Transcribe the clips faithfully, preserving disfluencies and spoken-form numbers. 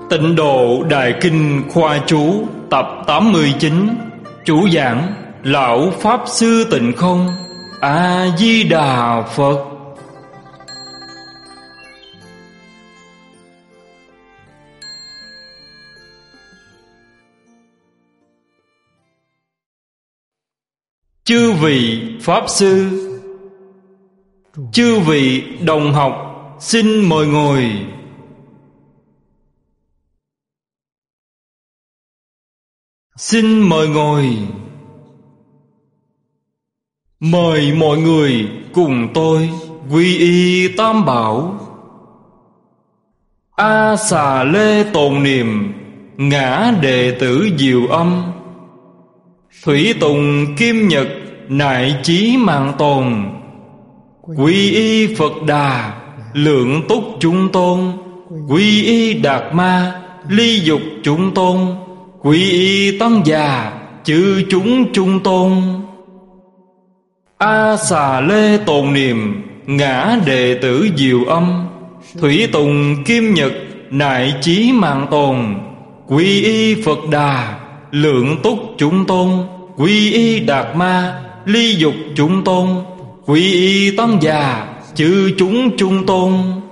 Tịnh Độ Đại Kinh Khoa Chú tập tám mươi chín. Chủ giảng Lão Pháp Sư Tịnh Không. A Di Đà Phật. Chư vị Pháp Sư, chư vị đồng học, xin mời ngồi. Xin mời ngồi. Mời mọi người cùng tôi quy y Tam Bảo. A Xà Lê Tồn Niệm, ngã đệ tử Diệu Âm, Thủy Tùng Kim Nhật, nại chí Mạng Tồn. Quy y Phật Đà, Lượng Túc Chúng Tôn. Quy y Đạt Ma, Ly Dục Chúng Tôn. Quy y Tăng Già, chư chúng Trung Tôn. A Xà Lê Tồn Niệm, ngã đệ tử Diệu Âm, Thủy Tùng Kim Nhật, nại chí Mạng Tồn. Quy y Phật Đà, Lượng Túc Chúng Tôn. Quy y Đạt Ma, Ly Dục Chúng Tôn. Quy y Tăng Già, chư chúng Trung Tôn.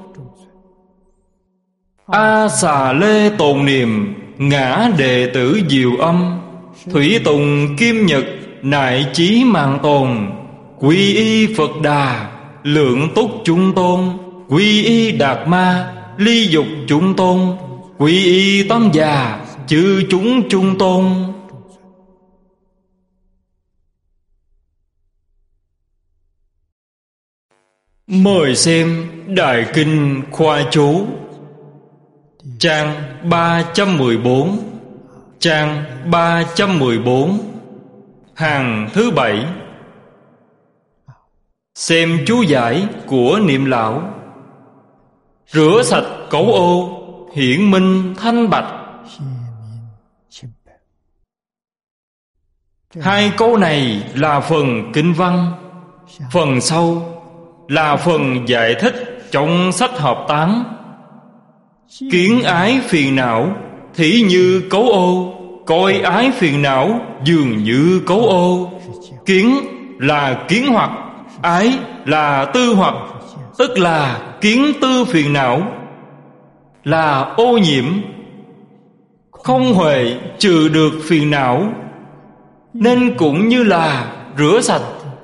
A Xà Lê Tồn Niệm, ngã đệ tử Diệu Âm, Thủy Tùng Kim Nhật, nại chí Mạng Tồn. Quy y Phật Đà, Lượng Túc Chúng Tôn. Quy y Đạt Ma, Ly Dục Chúng Tôn. Quy y Tăng Già, chư chúng Trung Tôn. Mời xem Đại Kinh Khoa Chú, trang ba trăm mười bốn, trang ba trăm mười bốn, hàng thứ bảy. Xem chú giải của Niệm Lão. Rửa sạch cấu ô, hiển minh thanh bạch. Hai câu này là phần kinh văn. Phần sau là phần giải thích trong sách hợp tán. Kiến ái phiền não, thí như cấu ô. Coi ái phiền não, dường như cấu ô. Kiến là kiến hoặc, ái là tư hoặc, tức là kiến tư phiền não, là ô nhiễm. Không huệ trừ được phiền não, nên cũng như là rửa sạch.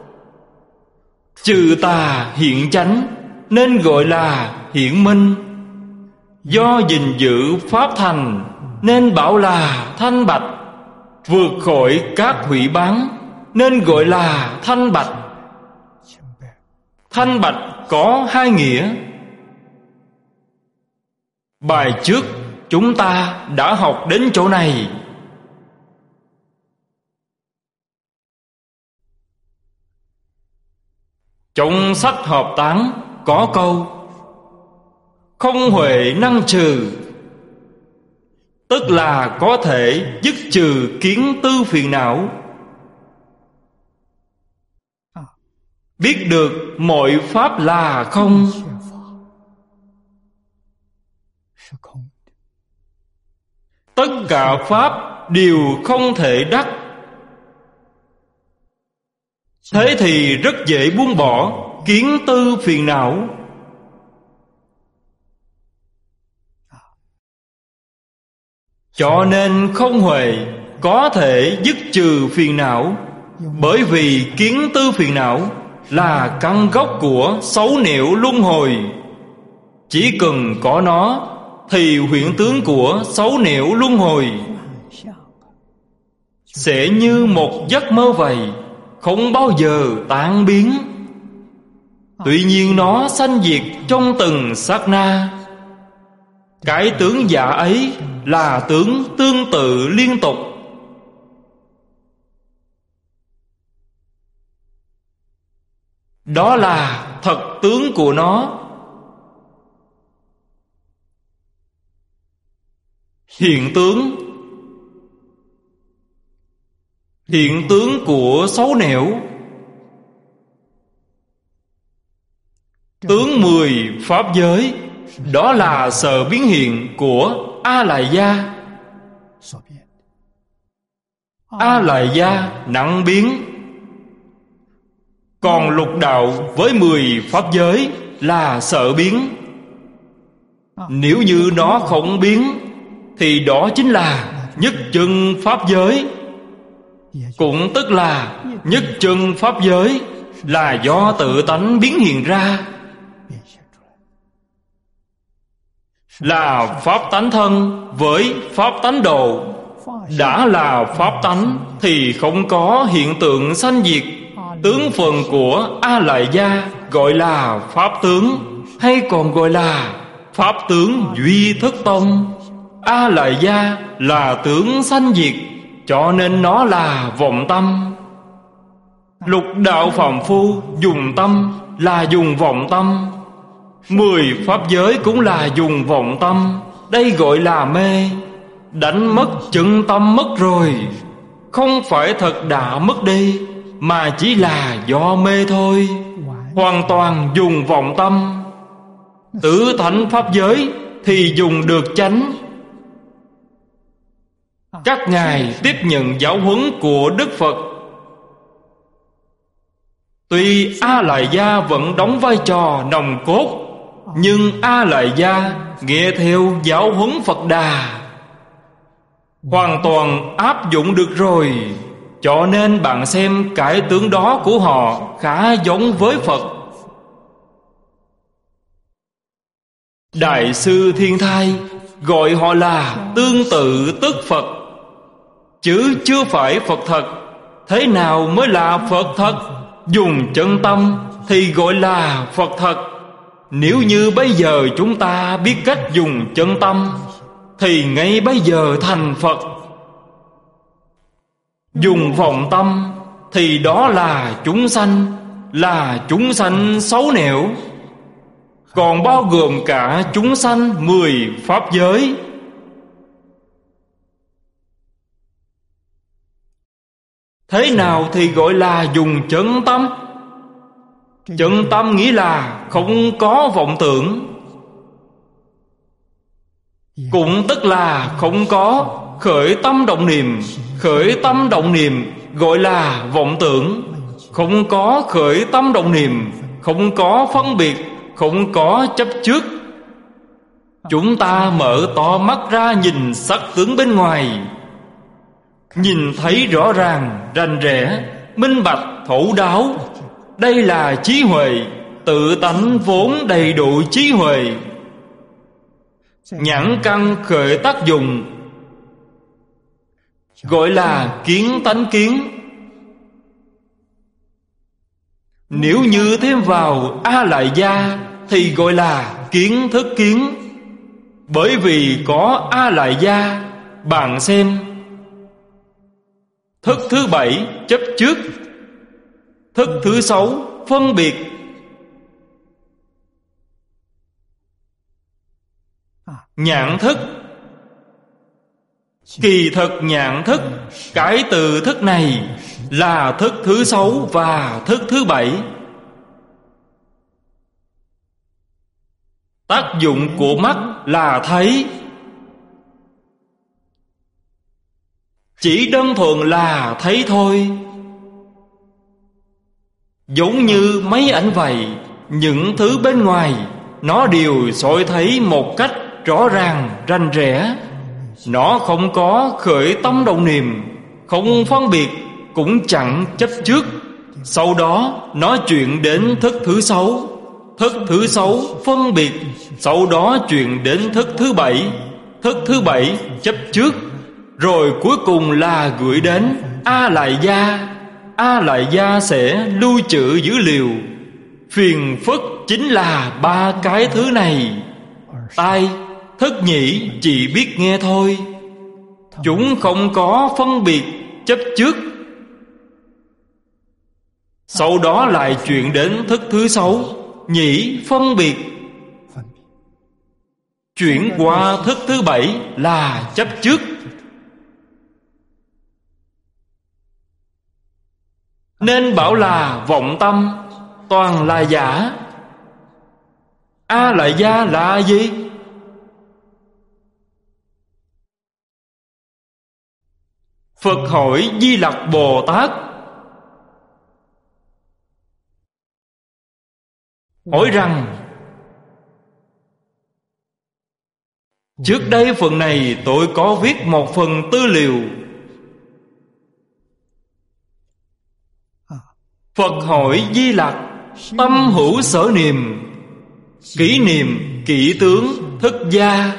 Trừ tà hiện chánh, nên gọi là hiển minh. Do gìn giữ pháp thành, nên bảo là thanh bạch. Vượt khỏi các hủy bán, nên gọi là thanh bạch. Thanh bạch có hai nghĩa. Bài trước chúng ta đã học đến chỗ này. Trong sách hợp tán có câu không huệ năng trừ, tức là có thể dứt trừ kiến tư phiền não. Biết được mọi pháp là không, tất cả pháp đều không thể đắc. Thế thì rất dễ buông bỏ kiến tư phiền não. Cho nên không huệ có thể dứt trừ phiền não. Bởi vì kiến tư phiền não là căn gốc của xấu nẻo luân hồi. Chỉ cần có nó thì hiện tướng của xấu nẻo luân hồi sẽ như một giấc mơ vậy, không bao giờ tan biến. Tuy nhiên nó sanh diệt trong từng sát na. Cái tướng giả ấy là tướng tương tự liên tục. Đó là thật tướng của nó. Hiện tướng, hiện tướng của xấu nẻo. Tướng mười pháp giới, đó là sự biến hiện của A Lại Gia. A Lại Gia nặng biến, còn lục đạo với mười pháp giới là sợ biến. Nếu như nó không biến thì đó chính là nhất chân pháp giới. Cũng tức là nhất chân pháp giới là do tự tánh biến hiện ra, là pháp tánh thân với pháp tánh độ. Đã là pháp tánh thì không có hiện tượng sanh diệt. Tướng phần của A Lại Gia gọi là pháp tướng, hay còn gọi là pháp tướng duy thức tông. A Lại Gia là tướng sanh diệt, cho nên nó là vọng tâm. Lục đạo phàm phu dùng tâm là dùng vọng tâm. Mười pháp giới cũng là dùng vọng tâm. Đây gọi là mê. Đánh mất chân tâm mất rồi. Không phải thật đã mất đi, mà chỉ là do mê thôi. Hoàn toàn dùng vọng tâm. Tứ thánh pháp giới thì dùng được chánh. Các ngài tiếp nhận giáo huấn của Đức Phật. Tuy A Lại Gia vẫn đóng vai trò nòng cốt, nhưng A Lại Gia nghe theo giáo huấn Phật Đà, hoàn toàn áp dụng được rồi. Cho nên bạn xem cải tướng đó của họ khá giống với Phật. Đại sư Thiên Thai gọi họ là tương tự tức Phật, chứ chưa phải Phật thật. Thế nào mới là Phật thật? Dùng chân tâm thì gọi là Phật thật. Nếu như bây giờ chúng ta biết cách dùng chân tâm thì ngay bây giờ thành Phật. Dùng vọng tâm thì đó là chúng sanh, là chúng sanh xấu nẻo, còn bao gồm cả chúng sanh mười pháp giới. Thế nào thì gọi là dùng chân tâm? Chân tâm nghĩa là không có vọng tưởng, cũng tức là không có khởi tâm động niệm. Khởi tâm động niệm gọi là vọng tưởng. Không có khởi tâm động niệm, không có phân biệt, không có chấp trước. Chúng ta mở to mắt ra nhìn sắc tướng bên ngoài, nhìn thấy rõ ràng, rành rẽ, minh bạch, thấu đáo. Đây là trí huệ. Tự tánh vốn đầy đủ trí huệ. Nhãn căn khởi tác dụng, gọi là kiến tánh kiến. Nếu như thêm vào A Lại Gia thì gọi là kiến thức kiến. Bởi vì có A Lại Gia, bạn xem, thức thứ bảy chấp trước, thức thứ sáu phân biệt, nhãn thức. Kỳ thực nhãn thức, cái từ thức này là thức thứ sáu và thức thứ bảy. Tác dụng của mắt là thấy. Chỉ đơn thuần là thấy thôi. Giống như máy ảnh vậy, những thứ bên ngoài nó đều soi thấy một cách rõ ràng, rành rẽ. Nó không có khởi tâm động niệm, không phân biệt, cũng chẳng chấp trước. Sau đó nó chuyển đến thức thứ sáu. Thức thứ sáu phân biệt. Sau đó chuyển đến thức thứ bảy. Thức thứ bảy chấp trước. Rồi cuối cùng là gửi đến A Lại Gia. A Lại Gia sẽ lưu trữ dữ liệu. Phiền phức chính là ba cái thứ này. Tai, thức nhĩ chỉ biết nghe thôi. Chúng không có phân biệt chấp trước. Sau đó lại chuyển đến thức thứ sáu. Nhĩ phân biệt. Chuyển qua thức thứ bảy là chấp trước. Nên bảo là vọng tâm, toàn là giả. A Lại Gia là gì? Phật hỏi Di Lặc Bồ Tát: hỏi rằng trước đây phần này tôi có viết một phần tư liệu. Phật hỏi Di Lặc: tâm hữu sở niệm, kỷ niệm kỷ tướng thức gia.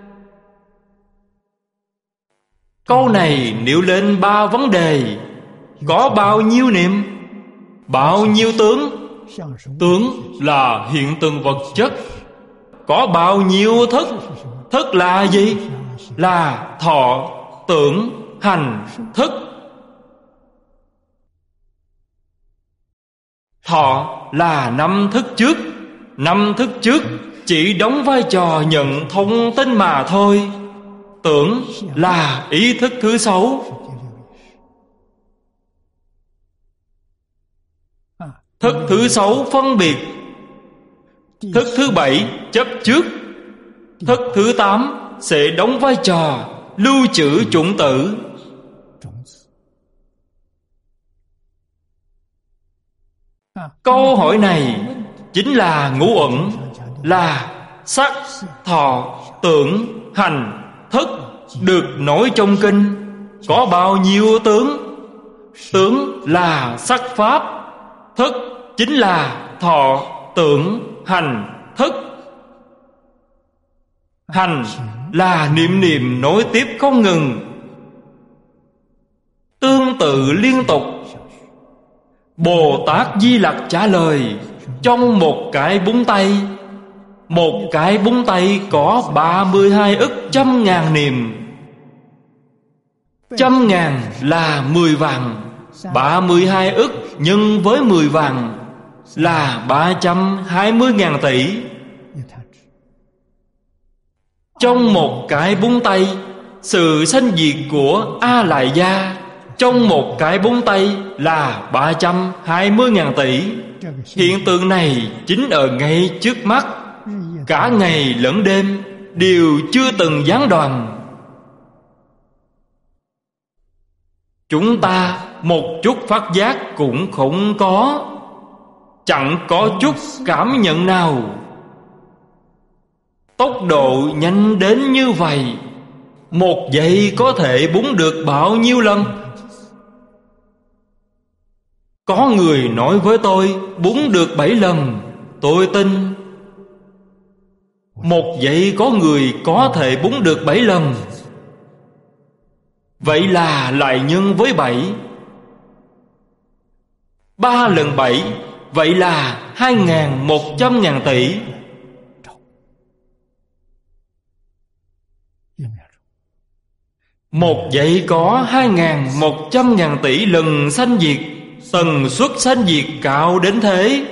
Câu này nêu lên ba vấn đề: có bao nhiêu niệm, bao nhiêu tướng. Tướng là hiện tượng vật chất. Có bao nhiêu thức. Thức là gì? Là thọ, tưởng, hành, thức. Thọ là năm thức trước. Năm thức trước chỉ đóng vai trò nhận thông tin mà thôi. Tưởng là ý thức thứ sáu. Thức thứ sáu phân biệt. Thức thứ bảy chấp trước. Thức thứ tám sẽ đóng vai trò lưu trữ chủng tử. Câu hỏi này chính là ngũ uẩn, là sắc, thọ, tưởng, hành, thức được nói trong kinh. Có bao nhiêu tướng? Tướng là sắc pháp. Thức chính là thọ, tưởng, hành, thức. Hành là niệm niệm nối tiếp không ngừng, tương tự liên tục. Bồ Tát Di Lặc trả lời: trong một cái búng tay. Một cái búng tay có ba mươi hai ức trăm ngàn niệm. Trăm ngàn là mười vạn. Ba mươi hai ức nhân với mười vạn là ba trăm hai mươi ngàn tỷ. Trong một cái búng tay, sự sanh diệt của A Lại Gia trong một cái búng tay là ba trăm hai mươi ngàn tỷ. Hiện tượng này chính ở ngay trước mắt, cả ngày lẫn đêm đều chưa từng gián đoạn. Chúng ta một chút phát giác cũng không có, chẳng có chút cảm nhận nào. Tốc độ nhanh đến như vậy, một giây có thể búng được bao nhiêu lần? Có người nói với tôi búng được bảy lần, tôi tin. Một giây có người có thể búng được bảy lần. Vậy là lại nhân với bảy. Ba lần bảy, vậy là hai ngàn một trăm ngàn tỷ. Một giây có hai ngàn một trăm ngàn tỷ lần sanh diệt. Tần suất sanh diệt cao đến thế,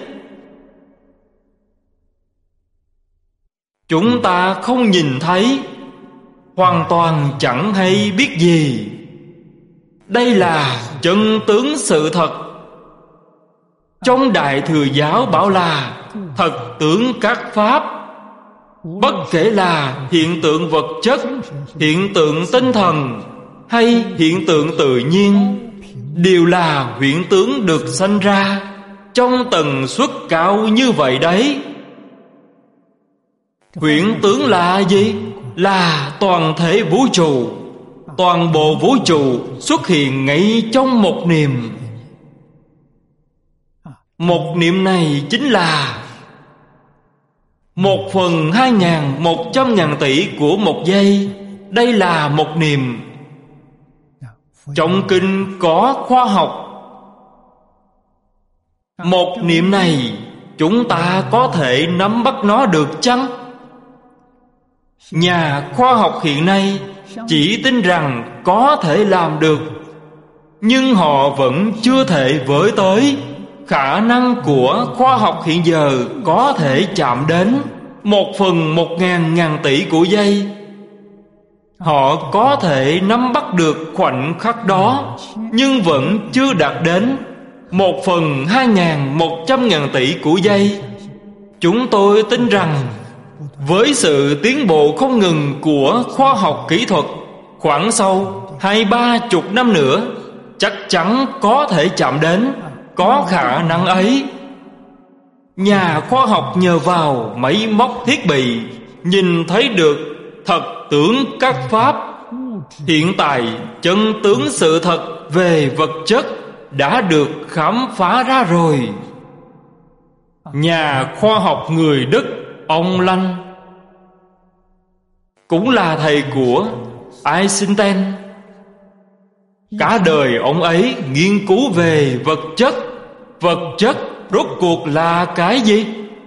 chúng ta không nhìn thấy, hoàn toàn chẳng hay biết gì. Đây là chân tướng sự thật. Trong Đại Thừa Giáo bảo là thật tướng các pháp. Bất kể là hiện tượng vật chất, hiện tượng tinh thần hay hiện tượng tự nhiên, đều là huyễn tướng được sanh ra trong tần suất cao như vậy đấy. Huyễn tướng là gì? Là toàn thể vũ trụ. Toàn bộ vũ trụ xuất hiện ngay trong một niệm. Một niệm này chính là một phần hai ngàn một trăm ngàn tỷ của một giây. Đây là một niệm. Trong kinh có khoa học. Một niệm này chúng ta có thể nắm bắt nó được chăng? Nhà khoa học hiện nay chỉ tin rằng có thể làm được, nhưng họ vẫn chưa thể với tới khả năng của khoa học hiện giờ có thể chạm đến một phần một ngàn ngàn tỷ của giây. Họ có thể nắm bắt được khoảnh khắc đó, nhưng vẫn chưa đạt đến một phần hai ngàn một trăm ngàn tỷ của giây. Chúng tôi tin rằng với sự tiến bộ không ngừng của khoa học kỹ thuật, khoảng sau Hai ba chục năm nữa chắc chắn có thể chạm đến, có khả năng ấy. Nhà khoa học nhờ vào máy móc thiết bị nhìn thấy được thật tướng các pháp. Hiện tại chân tướng sự thật về vật chất đã được khám phá ra rồi. Nhà khoa học người Đức ông Lanh cũng là thầy của Einstein. Cả đời ông ấy nghiên cứu về vật chất. Vật chất rốt cuộc là cái gì?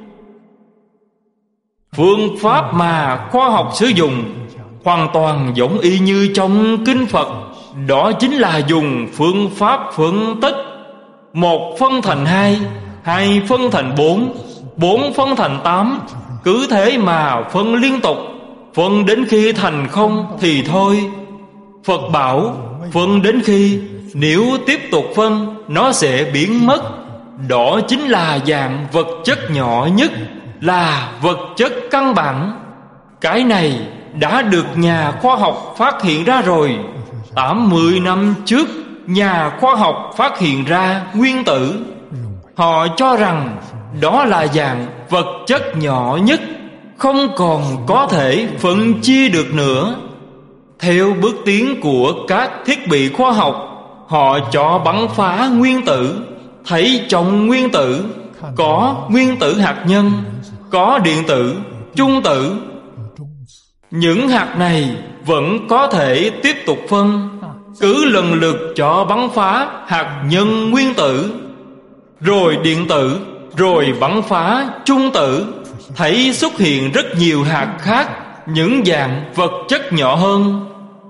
Phương pháp mà khoa học sử dụng hoàn toàn giống y như trong Kinh Phật. Đó chính là dùng phương pháp phân tích. Một phân thành hai, hai phân thành bốn, bốn phân thành tám. Cứ thế mà phân liên tục, phân đến khi thành không thì thôi. Phật bảo phân đến khi nếu tiếp tục phân nó sẽ biến mất. Đó chính là dạng vật chất nhỏ nhất, là vật chất căn bản. Cái này đã được nhà khoa học phát hiện ra rồi. Tám mươi năm trước, nhà khoa học phát hiện ra nguyên tử. Họ cho rằng đó là dạng vật chất nhỏ nhất, không còn có thể phân chia được nữa. Theo bước tiến của các thiết bị khoa học, họ cho bắn phá nguyên tử. Thấy trong nguyên tử có nguyên tử hạt nhân, có điện tử, chung tử. Những hạt này vẫn có thể tiếp tục phân. Cứ lần lượt cho bắn phá hạt nhân nguyên tử, rồi điện tử, rồi bắn phá chung tử. Thấy xuất hiện rất nhiều hạt khác, những dạng vật chất nhỏ hơn.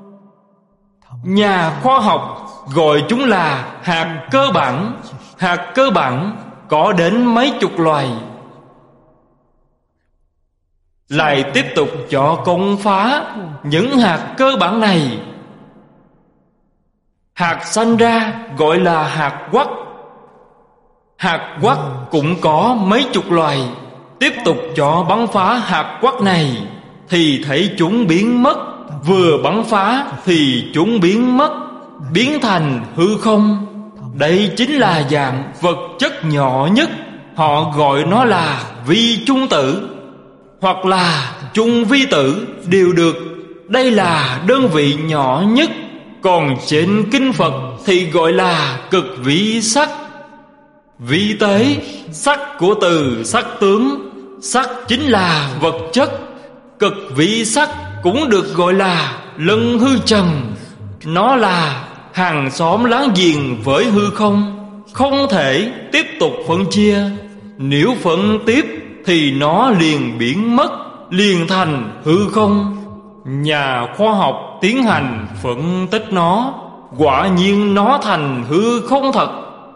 Nhà khoa học gọi chúng là hạt cơ bản. Hạt cơ bản có đến mấy chục loài. Lại tiếp tục cho công phá những hạt cơ bản này. Hạt sanh ra gọi là hạt quắc. Hạt quắc cũng có mấy chục loài. Tiếp tục cho bắn phá hạt quắc này thì thấy chúng biến mất. Vừa bắn phá thì chúng biến mất, biến thành hư không. Đây chính là dạng vật chất nhỏ nhất. Họ gọi nó là vi chung tử hoặc là chung vi tử đều được. Đây là đơn vị nhỏ nhất. Còn trên Kinh Phật thì gọi là cực vi sắc. Vi tế, sắc của từ sắc tướng. Sắc chính là vật chất. Cực vi sắc cũng được gọi là lân hư trần. Nó là hàng xóm láng giềng với hư không, không thể tiếp tục phân chia. Nếu phân tiếp thì nó liền biến mất, liền thành hư không. Nhà khoa học tiến hành phân tích nó, quả nhiên nó thành hư không thật.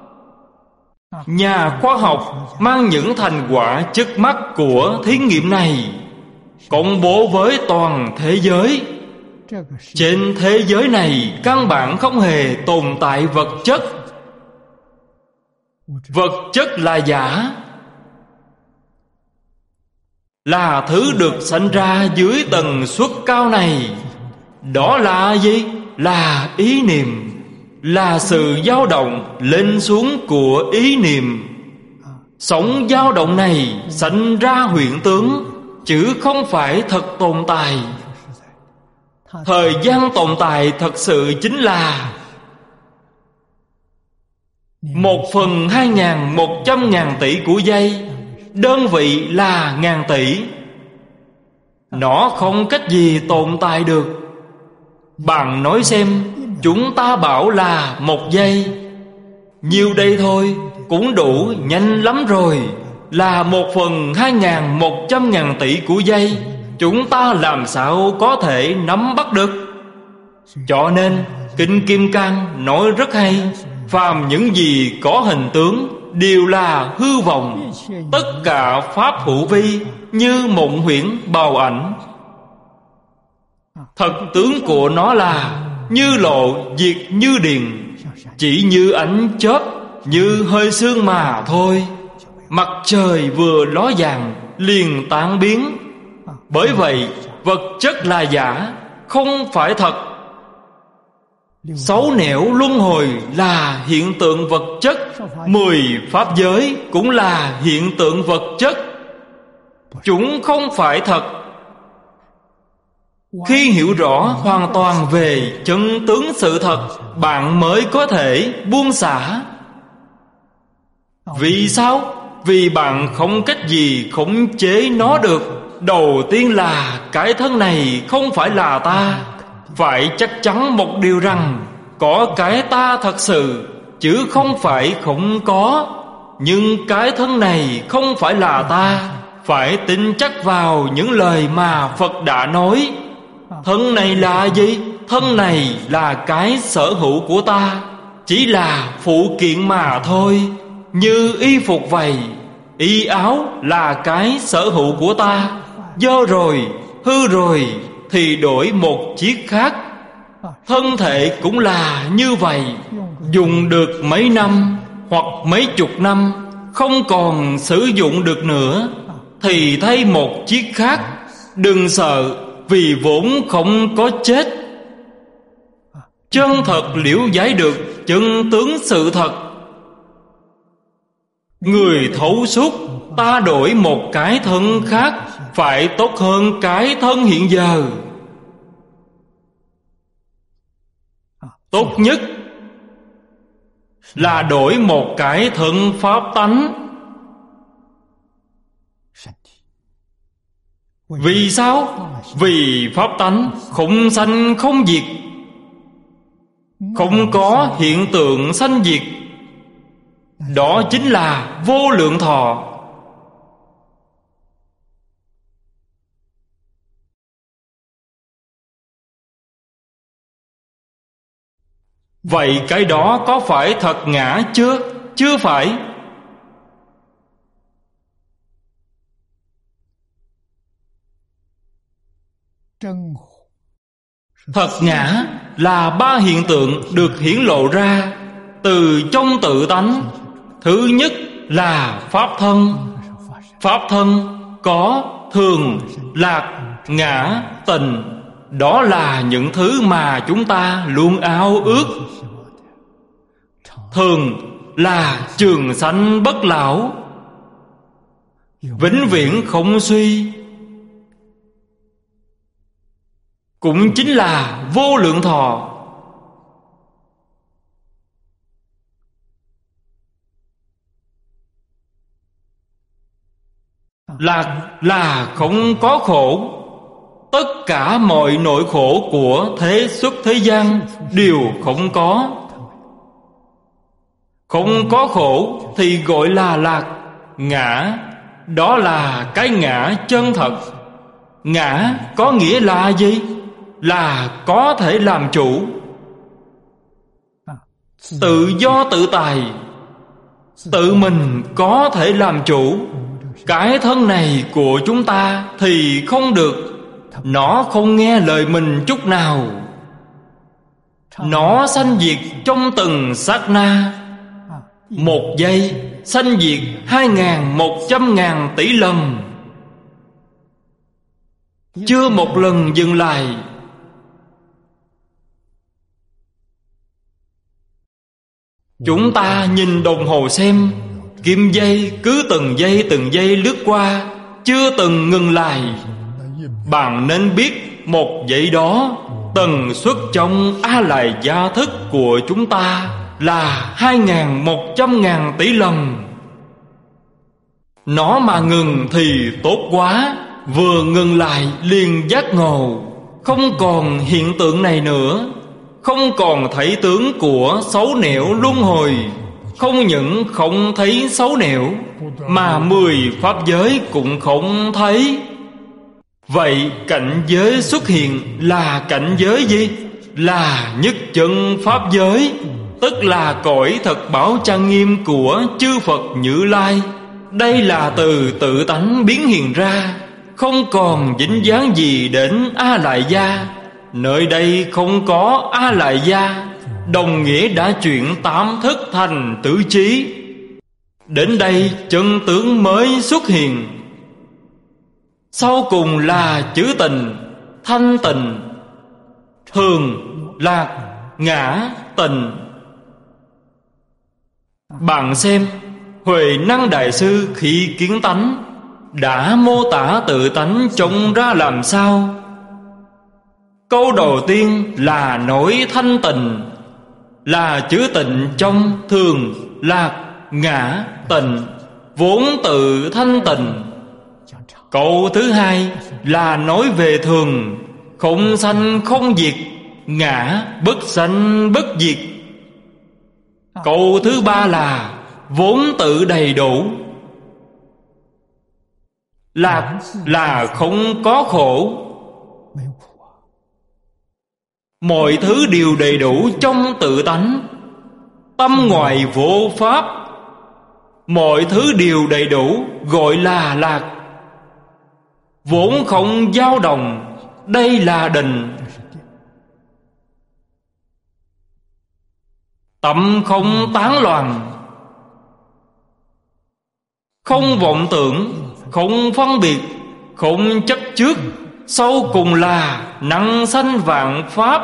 Nhà khoa học mang những thành quả trước mắt của thí nghiệm này công bố với toàn thế giới. Trên thế giới này căn bản không hề tồn tại vật chất. Vật chất là giả, là thứ được sanh ra dưới tần suất cao này. Đó là gì? Là ý niệm, là sự dao động lên xuống của ý niệm. Sóng dao động này sanh ra hiện tướng, chứ không phải thật tồn tại. Thời gian tồn tại thật sự chính là một phần hai ngàn một trăm ngàn tỷ của giây. Đơn vị là ngàn tỷ. Nó không cách gì tồn tại được. Bạn nói xem, chúng ta bảo là một giây, nhiêu đây thôi cũng đủ nhanh lắm rồi. Là một phần hai ngàn một trăm ngàn tỷ của giây, chúng ta làm sao có thể nắm bắt được? Cho nên Kinh Kim Cang nói rất hay: phàm những gì có hình tướng đều là hư vọng. Tất cả pháp hữu vi như mộng huyễn bào ảnh. Thật tướng của nó là như lộ diệt như điện, chỉ như ánh chớp, như hơi sương mà thôi. Mặt trời vừa ló dạng liền tan biến. Bởi vậy vật chất là giả, không phải thật. Sáu nẻo luân hồi là hiện tượng vật chất. Mười pháp giới cũng là hiện tượng vật chất. Chúng không phải thật. Khi hiểu rõ hoàn toàn về chân tướng sự thật, bạn mới có thể buông xả. Vì sao? Vì bạn không cách gì khống chế nó được. Đầu tiên là cái thân này không phải là ta. Phải chắc chắn một điều rằng có cái ta thật sự, chứ không phải không có. Nhưng cái thân này không phải là ta. Phải tin chắc vào những lời mà Phật đã nói. Thân này là gì? Thân này là cái sở hữu của ta, chỉ là phụ kiện mà thôi. Như y phục vậy, y áo là cái sở hữu của ta. Do rồi, hư rồi thì đổi một chiếc khác. Thân thể cũng là như vậy. Dùng được mấy năm hoặc mấy chục năm, không còn sử dụng được nữa thì thay một chiếc khác. Đừng sợ, vì vốn không có chết. Chân thật liễu giải được chân tướng sự thật. Người thấu suốt, ta đổi một cái thân khác phải tốt hơn cái thân hiện giờ. Tốt nhất là đổi một cái thân pháp tánh. Vì sao? Vì pháp tánh không sanh không diệt, không có hiện tượng sanh diệt. Đó chính là vô lượng thọ. Vậy cái đó có phải thật ngã chưa? Chưa phải. Thật ngã là ba hiện tượng được hiển lộ ra từ trong tự tánh. Thứ nhất là pháp thân. Pháp thân có thường, lạc, ngã, tình. Đó là những thứ mà chúng ta luôn ao ước. Thường là trường sanh bất lão, vĩnh viễn không suy. Cũng chính là vô lượng thọ. Lạc là không có khổ. Tất cả mọi nỗi khổ của thế xuất thế gian đều không có. Không có khổ thì gọi là lạc. Ngã, đó là cái ngã chân thật. Ngã có nghĩa là gì? Là có thể làm chủ, tự do tự tại, tự mình có thể làm chủ. Cái thân này của chúng ta thì không được. Nó không nghe lời mình chút nào. Nó sanh diệt trong từng sát na. Một giây sanh diệt hai ngàn một trăm ngàn tỷ lần, chưa một lần dừng lại. Chúng ta nhìn đồng hồ xem, kim dây cứ từng giây từng giây lướt qua, chưa từng ngừng lại. Bạn nên biết một giây đó, tần suất trong A Lại gia thức của chúng ta là hai ngàn một trăm ngàn tỷ lần. Nó mà ngừng thì tốt quá. Vừa ngừng lại liền giác ngộ. Không còn hiện tượng này nữa. Không còn thấy tướng của xấu nẻo luân hồi. Không những không thấy xấu nẻo, mà mười pháp giới cũng không thấy. Vậy cảnh giới xuất hiện là cảnh giới gì? Là nhất chân pháp giới, tức là cõi thật bảo trang nghiêm của chư Phật Như Lai. Đây là từ tự tánh biến hiện ra, không còn dính dáng gì đến A Lại gia. Nơi đây không có A Lại gia, đồng nghĩa đã chuyển tám thức thành tứ trí. Đến đây chân tướng mới xuất hiện. Sau cùng là chữ tình, thanh tịnh, thường, lạc, ngã, tịnh. Bạn xem, Huệ Năng Đại Sư khi kiến tánh đã mô tả tự tánh trông ra làm sao? Câu đầu tiên là nói thanh tịnh, là chữ tịnh trong thường, lạc, ngã, tịnh, vốn tự thanh tịnh. Câu thứ hai là nói về thường, không sanh không diệt, ngã bất sanh bất diệt. Câu thứ ba là vốn tự đầy đủ. Lạc là không có khổ, mọi thứ đều đầy đủ trong tự tánh. Tâm ngoại vô pháp, mọi thứ đều đầy đủ gọi là lạc. Vốn không dao động, đây là định. Tâm không tán loạn, không vọng tưởng, không phân biệt, không chấp trước, sau cùng là năng sanh vạn pháp.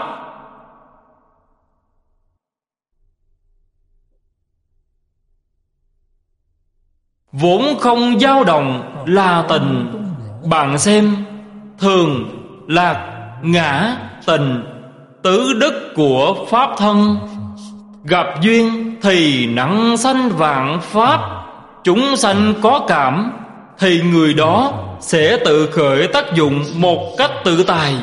Vốn không dao động là tịnh. Bạn xem, thường, lạc, ngã, tịnh, tứ đức của pháp thân. Gặp duyên thì năng sanh vạn pháp. Chúng sanh có cảm thì người đó sẽ tự khởi tác dụng một cách tự tài.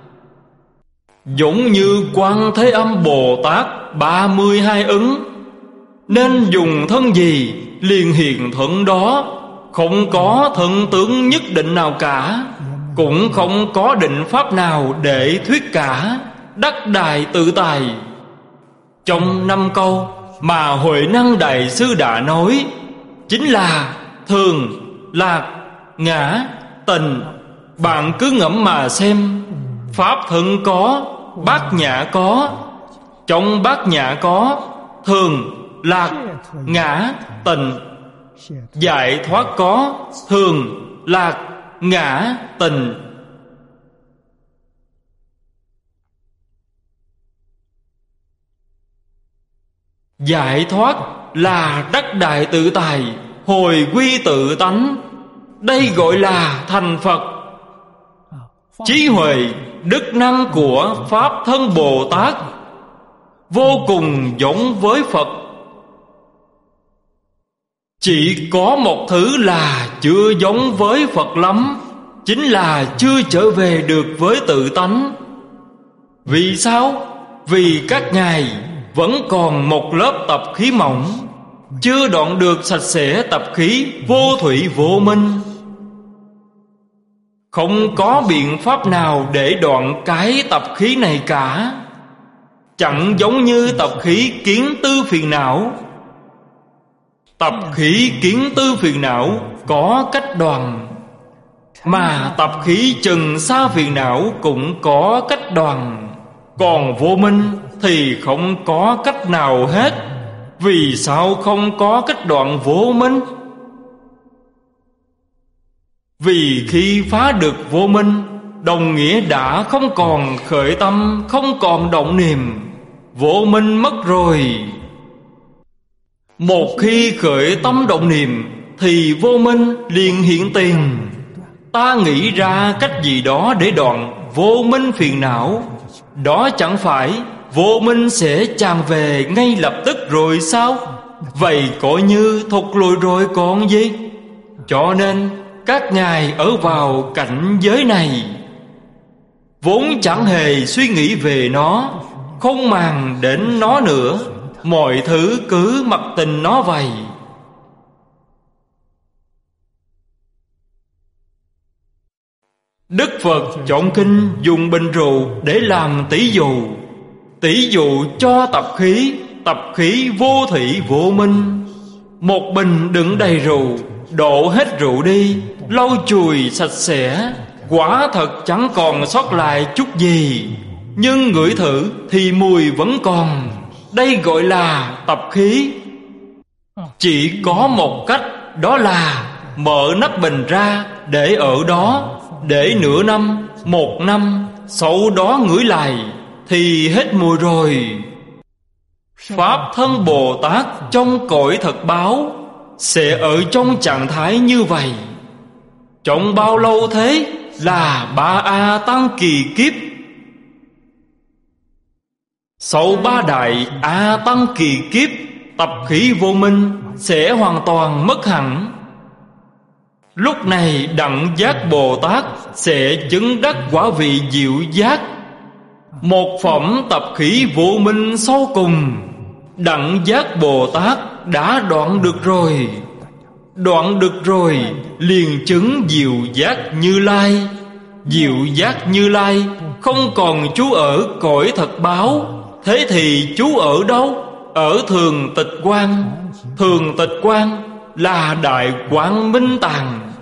Giống như Quan Thế Âm Bồ Tát ba mươi hai ứng, nên dùng thân gì liền hiện thân đó. Không có thân tướng nhất định nào cả, cũng không có định pháp nào để thuyết cả. Đắc đại tự tài. Trong năm câu mà Huệ Năng Đại Sư đã nói chính là thường, lạc, ngã, tịnh. Bạn cứ ngẫm mà xem. Pháp thân có, bát nhã có. Trong bát nhã có thường, lạc, ngã, tịnh. Giải thoát có thường, lạc, ngã, tịnh. Giải thoát là đắc đại tự tài, hồi quy tự tánh. Đây gọi là thành Phật. Trí huệ, đức năng của Pháp thân Bồ Tát vô cùng giống với Phật. Chỉ có một thứ là chưa giống với Phật lắm, chính là chưa trở về được với tự tánh. Vì sao? Vì các ngài vẫn còn một lớp tập khí mỏng, chưa đoạn được sạch sẽ tập khí vô thủy vô minh. Không có biện pháp nào để đoạn cái tập khí này cả. Chẳng giống như tập khí kiến tư phiền não. Tập khí kiến tư phiền não có cách đoạn, mà tập khí trần sa phiền não cũng có cách đoạn. Còn vô minh thì không có cách nào hết. Vì sao không có cách đoạn vô minh? Vì khi phá được vô minh, đồng nghĩa đã không còn khởi tâm, không còn động niệm. Vô minh mất rồi. Một khi khởi tâm động niệm thì vô minh liền hiện tiền. Ta nghĩ ra cách gì đó để đoạn vô minh phiền não, đó chẳng phải vô minh sẽ tràn về ngay lập tức rồi sao? Vậy coi như thụt lùi rồi còn gì? Cho nên các ngài ở vào cảnh giới này vốn chẳng hề suy nghĩ về nó, không màng đến nó nữa. Mọi thứ cứ mặc tình nó vậy. Đức Phật chọn kinh dùng bình rượu để làm tỷ dụ. Tỷ dụ cho tập khí, tập khí vô thủy vô minh. Một bình đựng đầy rượu, đổ hết rượu đi, lau chùi sạch sẽ, quả thật chẳng còn sót lại chút gì. Nhưng ngửi thử thì mùi vẫn còn. Đây gọi là tập khí. Chỉ có một cách, đó là mở nắp bình ra để ở đó, để nửa năm, một năm, sau đó ngửi lại thì hết mùi rồi. Pháp thân Bồ Tát trong cõi thật báo sẽ ở trong trạng thái như vậy. Trong bao lâu thế? Là ba A Tăng kỳ kiếp. Sau ba đại A Tăng kỳ kiếp, tập khí vô minh sẽ hoàn toàn mất hẳn. Lúc này Đẳng Giác Bồ Tát sẽ chứng đắc quả vị diệu giác. Một phẩm tập khí vô minh sau cùng, Đẳng Giác Bồ Tát đã đoạn được rồi. Đoạn được rồi liền chứng diệu giác Như Lai. Diệu giác Như Lai không còn trú ở cõi thật báo. Thế thì trú ở đâu? Ở thường tịch quan. Thường tịch quan là Đại Quang Minh Tàng.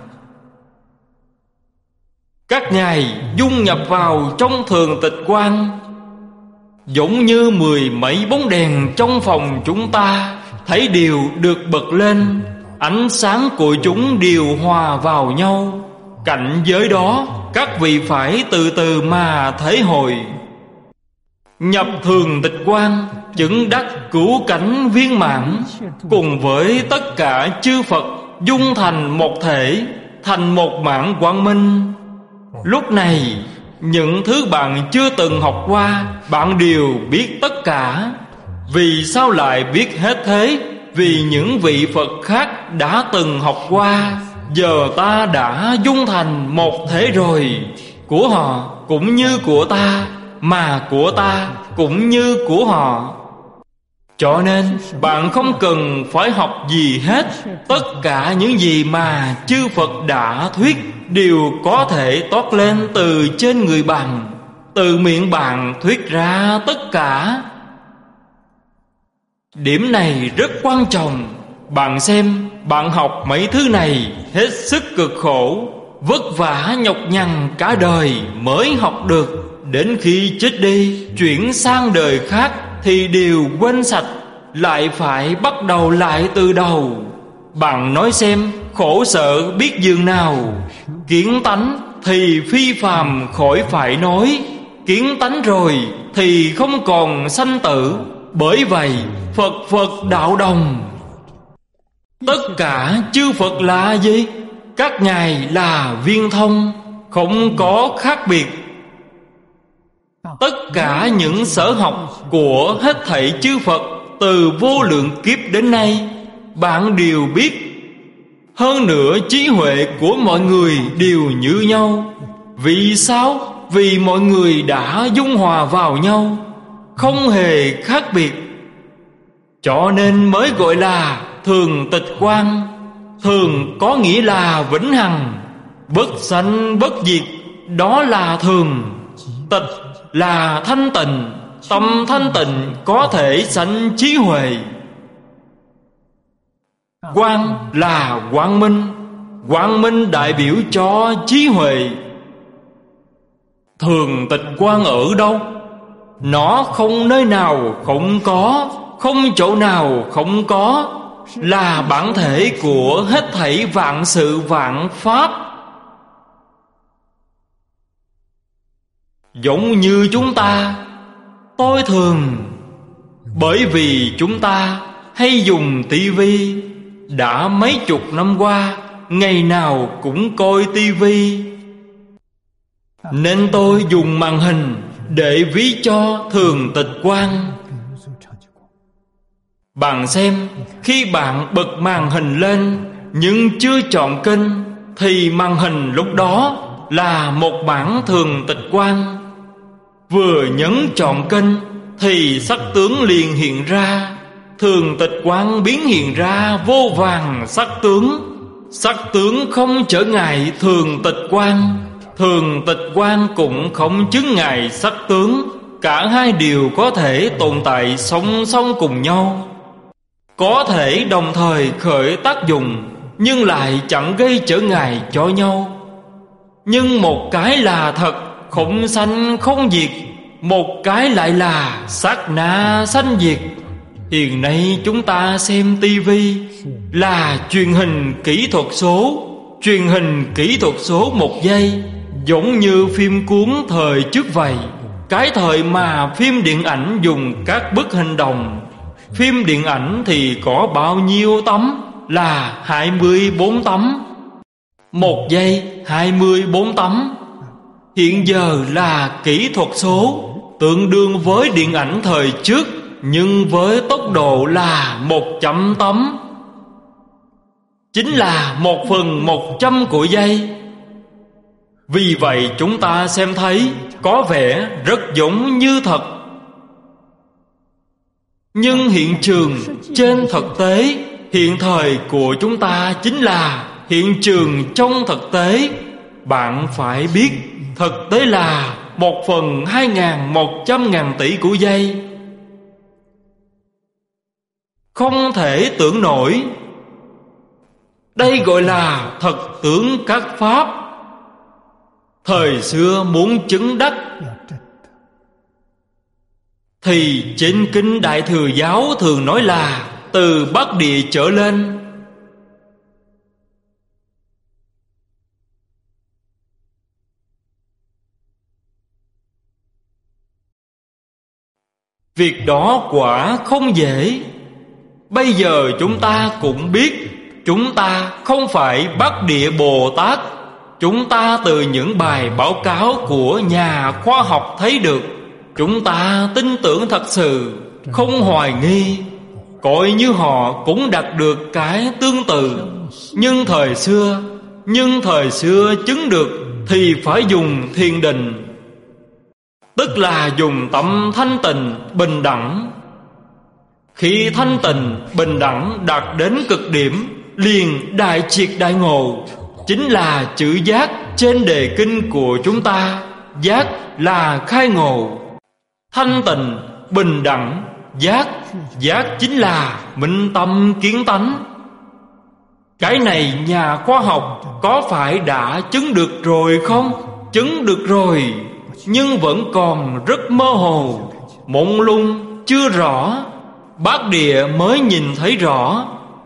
Các ngài dung nhập vào trong thường tịch quan, giống như mười mấy bóng đèn trong phòng chúng ta, thấy đều được bật lên, ánh sáng của chúng đều hòa vào nhau. Cảnh giới đó các vị phải từ từ mà thể hội. Nhập thường tịch quan, chứng đắc cứu cánh viên mãn, cùng với tất cả chư Phật dung thành một thể, thành một mãn quang minh. Lúc này những thứ bạn chưa từng học qua, bạn đều biết tất cả. Vì sao lại biết hết thế? Vì những vị Phật khác đã từng học qua, giờ ta đã dung thành một thể rồi. Của họ cũng như của ta, mà của ta cũng như của họ. Cho nên bạn không cần phải học gì hết. Tất cả những gì mà chư Phật đã thuyết đều có thể toát lên từ trên người bạn. Từ miệng bạn thuyết ra tất cả. Điểm này rất quan trọng. Bạn xem, bạn học mấy thứ này hết sức cực khổ, vất vả nhọc nhằn cả đời mới học được. Đến khi chết đi, chuyển sang đời khác thì đều quên sạch, lại phải bắt đầu lại từ đầu. Bạn nói xem, khổ sở biết dường nào. Kiến tánh thì phi phàm khỏi phải nói. Kiến tánh rồi thì không còn sanh tử. Bởi vậy Phật Phật đạo đồng. Tất cả chư Phật là gì? Các ngài là viên thông, không có khác biệt. Tất cả những sở học của hết thảy chư Phật từ vô lượng kiếp đến nay, bạn đều biết. Hơn nữa trí huệ của mọi người đều như nhau. Vì sao? Vì mọi người đã dung hòa vào nhau, không hề khác biệt. Cho nên mới gọi là thường tịch quan. Thường có nghĩa là vĩnh hằng, bất sanh bất diệt, đó là thường. Tịch là thanh tịnh, tâm thanh tịnh có thể sanh trí huệ. Quang là quang minh, quang minh đại biểu cho trí huệ. Thường tịch quan ở đâu? Nó không nơi nào không có, không chỗ nào không có, là bản thể của hết thảy vạn sự vạn pháp. Giống như chúng ta, tôi thường, bởi vì chúng ta hay dùng tivi, đã mấy chục năm qua ngày nào cũng coi tivi, nên tôi dùng màn hình để ví cho thường tịch quan. Bạn xem, khi bạn bật màn hình lên nhưng chưa chọn kênh, thì màn hình lúc đó là một bản thường tịch quan. Vừa nhấn chọn kênh thì sắc tướng liền hiện ra. Thường tịch quan biến hiện ra vô vàn sắc tướng. Sắc tướng không trở ngại thường tịch quan, thường tịch quan cũng không chứng ngại sắc tướng. Cả hai đều có thể tồn tại song song cùng nhau, có thể đồng thời khởi tác dụng, nhưng lại chẳng gây trở ngại cho nhau. Nhưng một cái là thật, không sanh không diệt, một cái lại là sát na sanh diệt. Hiện nay chúng ta xem tivi là truyền hình kỹ thuật số. Truyền hình kỹ thuật số một giây giống như phim cuốn thời trước vậy. Cái thời mà phim điện ảnh dùng các bức hình đồng, phim điện ảnh thì có bao nhiêu tấm? Là hai mươi bốn tấm. Một giây hai mươi bốn tấm. Hiện giờ là kỹ thuật số, tương đương với điện ảnh thời trước, nhưng với tốc độ là một trăm tấm, chính là một phần một trăm của giây. Vì vậy chúng ta xem thấy có vẻ rất giống như thật. Nhưng hiện trường trên thực tế hiện thời của chúng ta chính là hiện trường trong thực tế. Bạn phải biết thực tế là một phần hai ngàn một trăm ngàn tỷ của giây. Không thể tưởng nổi. Đây gọi là thật tướng các pháp. Thời xưa muốn chứng đắc thì trên kinh Đại Thừa Giáo thường nói là từ Bắc Địa trở lên. Việc đó quả không dễ. Bây giờ chúng ta cũng biết chúng ta không phải Bắc Địa Bồ Tát. Chúng ta từ những bài báo cáo của nhà khoa học thấy được. Chúng ta tin tưởng thật sự, không hoài nghi. Coi như họ cũng đạt được cái tương tự. Nhưng thời xưa Nhưng thời xưa chứng được thì phải dùng thiền định, tức là dùng tâm thanh tịnh bình đẳng. Khi thanh tịnh bình đẳng đạt đến cực điểm, liền đại triệt đại ngộ. Chính là chữ giác trên đề kinh của chúng ta. Giác là khai ngộ. Thanh tịnh, bình đẳng, giác. Giác chính là minh tâm kiến tánh. Cái này nhà khoa học có phải đã chứng được rồi không? Chứng được rồi, nhưng vẫn còn rất mơ hồ, mông lung, chưa rõ. Bát Địa mới nhìn thấy rõ.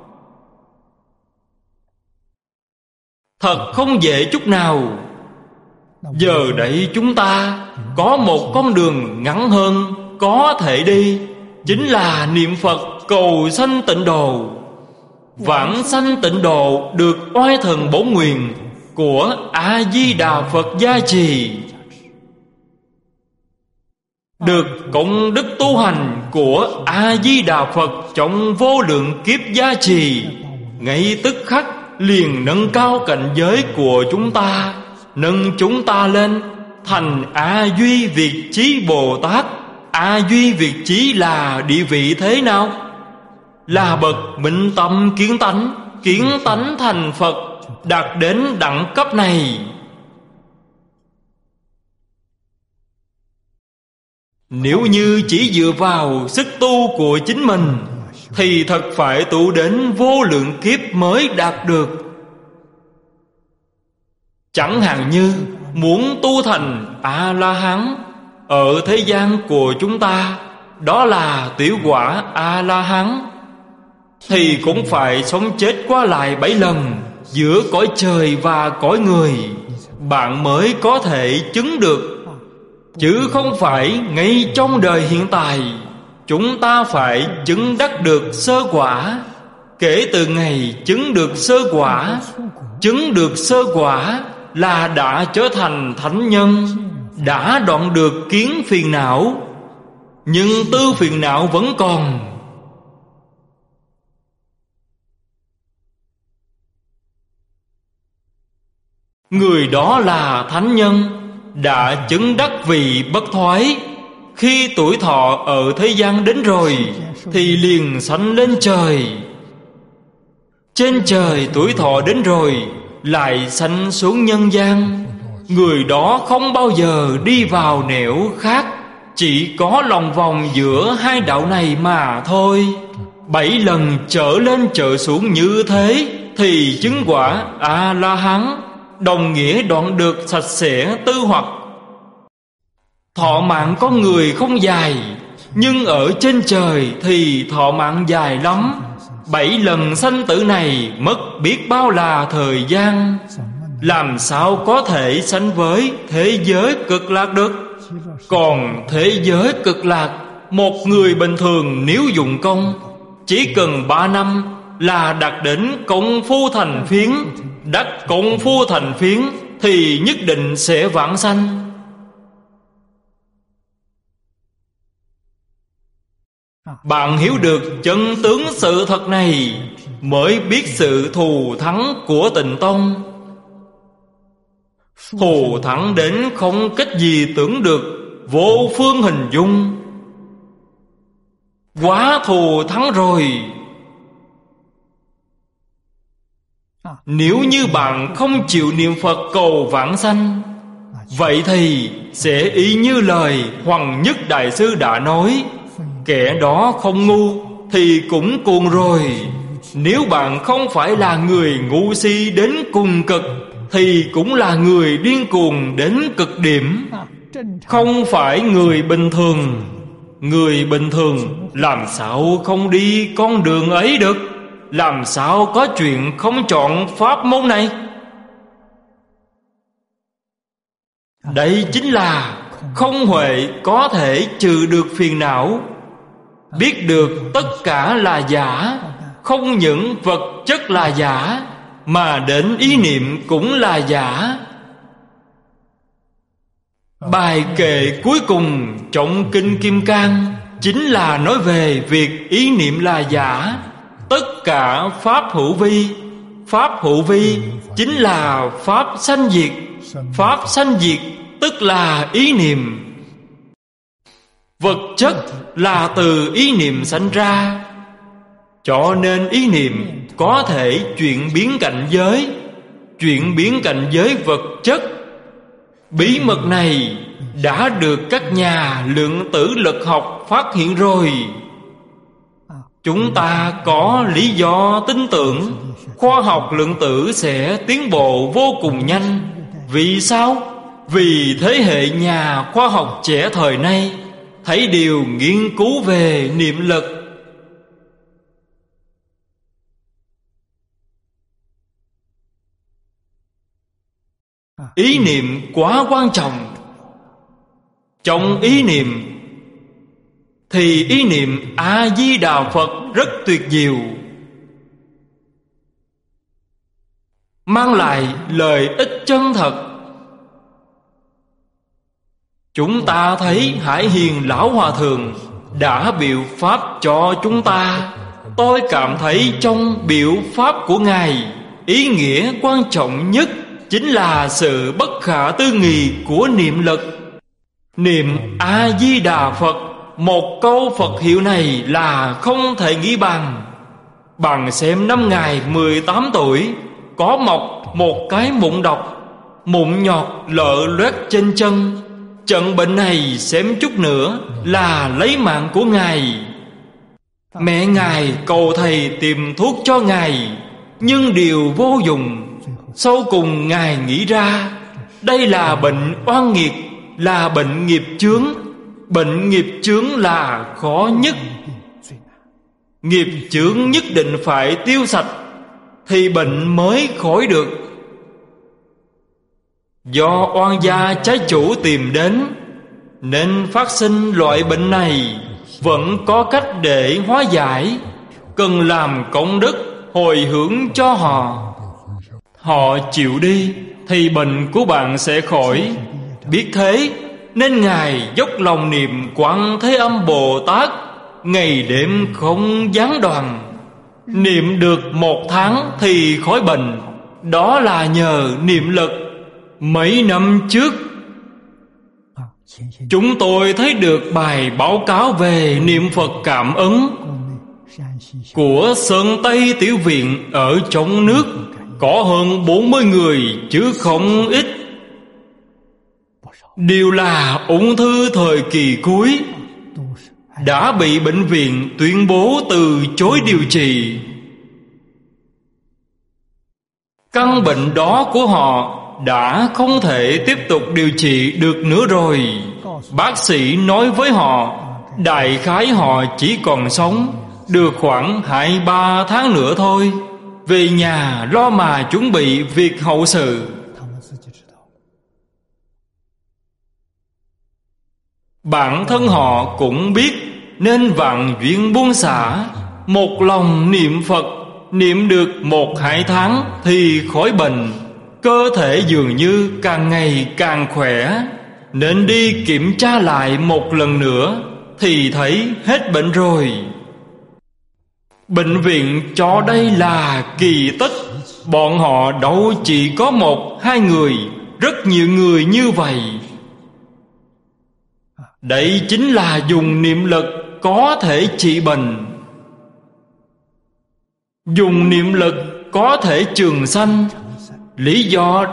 Thật không dễ chút nào. Giờ đây chúng ta có một con đường ngắn hơn có thể đi, chính là niệm Phật cầu sanh tịnh độ. Vãng sanh tịnh độ được oai thần bổ nguyện của A-di-đà Phật gia trì, được công đức tu hành của A-di-đà Phật trong vô lượng kiếp gia trì, ngay tức khắc liền nâng cao cảnh giới của chúng ta, nâng chúng ta lên thành A-duy Việt Chí Bồ Tát. A-duy Việt Chí là địa vị thế nào? Là bậc minh tâm kiến tánh, kiến tánh thành Phật, đạt đến đẳng cấp này. Nếu như chỉ dựa vào sức tu của chính mình thì thật phải tu đến vô lượng kiếp mới đạt được. Chẳng hạn như muốn tu thành A-la-hán ở thế gian của chúng ta, đó là tiểu quả A-la-hán, thì cũng phải sống chết qua lại bảy lần giữa cõi trời và cõi người, bạn mới có thể chứng được. Chứ không phải ngay trong đời hiện tại. Chúng ta phải chứng đắc được sơ quả. Kể từ ngày chứng được sơ quả, chứng được sơ quả là đã trở thành thánh nhân, đã đoạn được kiến phiền não. Nhưng tư phiền não vẫn còn. Người đó là thánh nhân, đã chứng đắc vị bất thoái. Khi tuổi thọ ở thế gian đến rồi thì liền sanh lên trời. Trên trời tuổi thọ đến rồi lại sanh xuống nhân gian. Người đó không bao giờ đi vào nẻo khác, chỉ có lòng vòng giữa hai đạo này mà thôi. Bảy lần trở lên trở xuống như thế thì chứng quả A-la-hán, đồng nghĩa đoạn được sạch sẽ tư hoặc. Thọ mạng con người không dài, nhưng ở trên trời thì thọ mạng dài lắm. Bảy lần sanh tử này mất biết bao là thời gian. Làm sao có thể sánh với thế giới cực lạc được? Còn thế giới cực lạc, một người bình thường nếu dụng công, chỉ cần ba năm là đạt đến công phu thành phiến. Đắc công phu thành phiến thì nhất định sẽ vãng sanh. Bạn hiểu được chân tướng sự thật này, mới biết sự thù thắng của Tịnh Tông. Thù thắng đến không cách gì tưởng được, vô phương hình dung. Quá thù thắng rồi. Nếu như bạn không chịu niệm Phật cầu vãng sanh, vậy thì sẽ y như lời Hoằng Nhất Đại Sư đã nói, kẻ đó không ngu thì cũng cuồng rồi. Nếu bạn không phải là người ngu si đến cùng cực, thì cũng là người điên cuồng đến cực điểm. Không phải người bình thường. Người bình thường làm sao không đi con đường ấy được? Làm sao có chuyện không chọn pháp môn này? Đây chính là không huệ có thể trừ được phiền não. Biết được tất cả là giả. Không những vật chất là giả, mà đến ý niệm cũng là giả. Bài kệ cuối cùng trong Kinh Kim Cang chính là nói về việc ý niệm là giả. Tất cả pháp hữu vi. Pháp hữu vi chính là pháp sanh diệt. Pháp sanh diệt tức là ý niệm. Vật chất là từ ý niệm sanh ra, cho nên ý niệm có thể chuyển biến cảnh giới, chuyển biến cảnh giới vật chất. Bí mật này đã được các nhà lượng tử lực học phát hiện rồi. Chúng ta có lý do tin tưởng khoa học lượng tử sẽ tiến bộ vô cùng nhanh. Vì sao? Vì thế hệ nhà khoa học trẻ thời nay thấy điều nghiên cứu về niệm lực. Ý niệm quá quan trọng. Trong ý niệm thì ý niệm A-di-đà Phật rất tuyệt diệu, mang lại lợi ích chân thật. Chúng ta thấy Hải Hiền Lão Hòa Thượng đã biểu pháp cho chúng ta. Tôi cảm thấy trong biểu pháp của Ngài, ý nghĩa quan trọng nhất chính là sự bất khả tư nghị của niệm lực. Niệm A-di-đà Phật, một câu Phật hiệu này là không thể nghĩ bằng. Bạn xem năm Ngài mười tám tuổi, có mọc một cái mụn độc, mụn nhọt lợ loét trên chân. Trận bệnh này xém chút nữa là lấy mạng của Ngài. Mẹ Ngài cầu thầy tìm thuốc cho Ngài, nhưng đều vô dụng. Sau cùng Ngài nghĩ ra, đây là bệnh oan nghiệt, là bệnh nghiệp chướng. Bệnh nghiệp chướng là khó nhất. Nghiệp chướng nhất định phải tiêu sạch thì bệnh mới khỏi được. Do oan gia trái chủ tìm đến, nên phát sinh loại bệnh này. Vẫn có cách để hóa giải. Cần làm công đức hồi hướng cho họ. Họ chịu đi thì bệnh của bạn sẽ khỏi. Biết thế nên Ngài dốc lòng niệm Quan Thế Âm Bồ Tát, ngày đêm không gián đoạn. Niệm được một tháng thì khỏi bệnh. Đó là nhờ niệm lực. Mấy năm trước chúng tôi thấy được bài báo cáo về niệm Phật cảm ứng của Sơn Tây Tiểu Viện ở trong nước. Có hơn bốn mươi người chứ không ít. Đều là ung thư thời kỳ cuối, đã bị bệnh viện tuyên bố từ chối điều trị. Căn bệnh đó của họ đã không thể tiếp tục điều trị được nữa rồi. Bác sĩ nói với họ, đại khái họ chỉ còn sống được khoảng hai ba tháng nữa thôi. Về nhà lo mà chuẩn bị việc hậu sự. Bản thân họ cũng biết nên vạn duyên buông xả, một lòng niệm Phật, niệm được một hai tháng thì khỏi bệnh. Cơ thể dường như càng ngày càng khỏe, nên đi kiểm tra lại một lần nữa thì thấy hết bệnh rồi. Bệnh viện cho đây là kỳ tích. Bọn họ đâu chỉ có một hai người, rất nhiều người như vậy. Đây chính là dùng niệm lực có thể trị bệnh. Dùng niệm lực có thể trường sanh. Lý do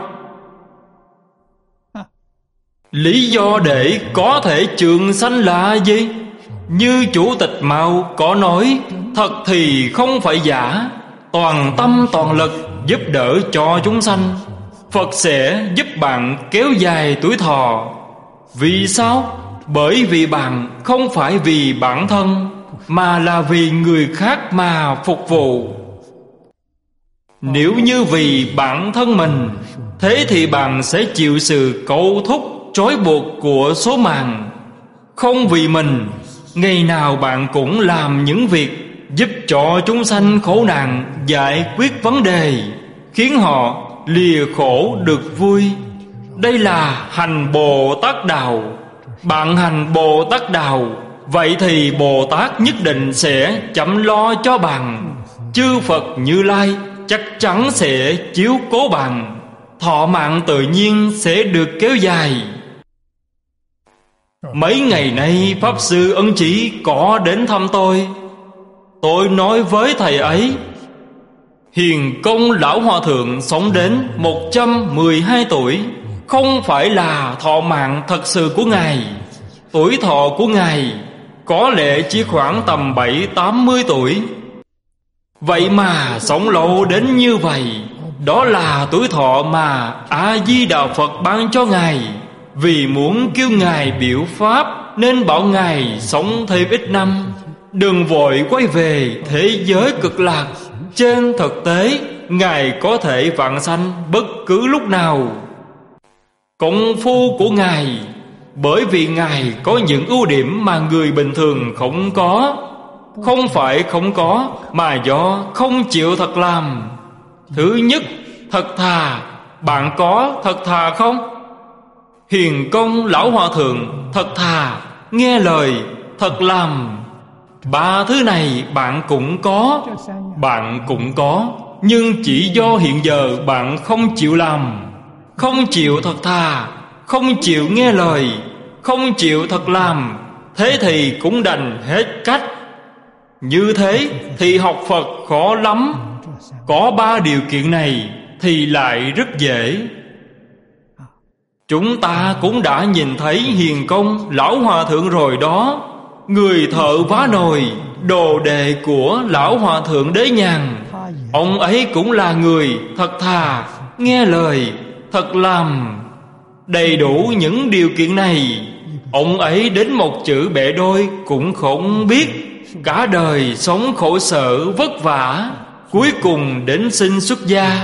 Lý do để có thể trường sanh là gì? Như Chủ tịch Mao có nói, thật thì không phải giả, toàn tâm toàn lực giúp đỡ cho chúng sanh, Phật sẽ giúp bạn kéo dài tuổi thọ. Vì sao? Bởi vì bạn không phải vì bản thân, mà là vì người khác mà phục vụ. Nếu như vì bản thân mình, thế thì bạn sẽ chịu sự câu thúc trói buộc của số mạng. Không vì mình, ngày nào bạn cũng làm những việc giúp cho chúng sanh khổ nạn, giải quyết vấn đề, khiến họ lìa khổ được vui. Đây là hành Bồ Tát Đạo. Bạn hành Bồ Tát Đạo, vậy thì Bồ Tát nhất định sẽ chăm lo cho bạn. Chư Phật Như Lai chắc chắn sẽ chiếu cố bạn. Thọ mạng tự nhiên sẽ được kéo dài. Mấy ngày nay Pháp Sư Ân Chỉ có đến thăm tôi. Tôi nói với thầy ấy, Hiền Công Lão Hòa Thượng sống đến một trăm mười hai tuổi, không phải là thọ mạng thật sự của Ngài. Tuổi thọ của Ngài có lẽ chỉ khoảng tầm bảy tám mươi tuổi. Vậy mà sống lâu đến như vậy, đó là tuổi thọ mà A-di-đà Phật ban cho Ngài. Vì muốn kêu Ngài biểu Pháp nên bảo Ngài sống thêm ít năm, đừng vội quay về thế giới cực lạc. Trên thực tế, Ngài có thể vãng sanh bất cứ lúc nào. Công phu của Ngài, bởi vì Ngài có những ưu điểm mà người bình thường không có. Không phải không có, mà do không chịu thật làm. Thứ nhất, thật thà. Bạn có thật thà không? Hiền Công Lão Hòa Thượng thật thà, nghe lời, thật làm. Ba thứ này bạn cũng có. Bạn cũng có, nhưng chỉ do hiện giờ bạn không chịu làm. Không chịu thật thà, không chịu nghe lời, không chịu thật làm, thế thì cũng đành hết cách. Như thế thì học Phật khó lắm. Có ba điều kiện này thì lại rất dễ. Chúng ta cũng đã nhìn thấy Hiền Công Lão Hòa Thượng rồi đó. Người thợ vá nồi, đồ đệ của Lão Hòa Thượng Đế Nhàn, ông ấy cũng là người thật thà, nghe lời, thật làm. Đầy đủ những điều kiện này, ông ấy đến một chữ bẻ đôi cũng không biết. Cả đời sống khổ sở vất vả, cuối cùng đến xin xuất gia.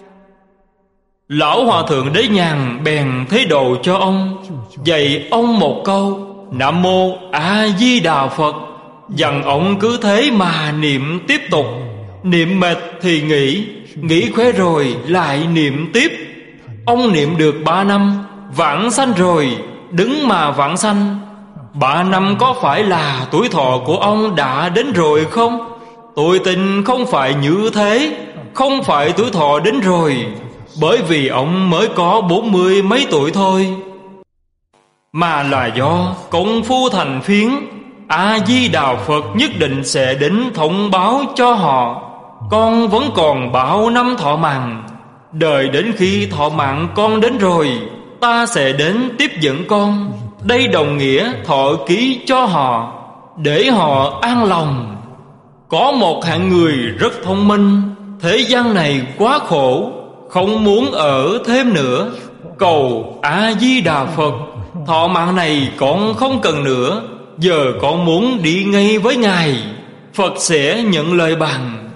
Lão Hòa Thượng Đế Nhàn bèn thế độ cho ông, dạy ông một câu Nam Mô A Di Đà Phật. Dặn ông cứ thế mà niệm tiếp tục. Niệm mệt thì nghỉ, nghỉ khỏe rồi lại niệm tiếp. Ông niệm được ba năm, vãng sanh rồi, đứng mà vãng sanh. Ba năm có phải là tuổi thọ của ông đã đến rồi không? Tôi tin không phải như thế. Không phải tuổi thọ đến rồi, bởi vì ông mới có bốn mươi mấy tuổi thôi, mà là do công phu thành phiến. A-di-đà Phật nhất định sẽ đến thông báo cho họ, con vẫn còn bao năm thọ mạng. Đợi đến khi thọ mạng con đến rồi, ta sẽ đến tiếp dẫn con. Đây đồng nghĩa thọ ký cho họ, để họ an lòng. Có một hạng người rất thông minh, thế gian này quá khổ, không muốn ở thêm nữa, cầu A-di-đà Phật, thọ mạng này con không cần nữa, giờ con muốn đi ngay với Ngài. Phật sẽ nhận lời bằng.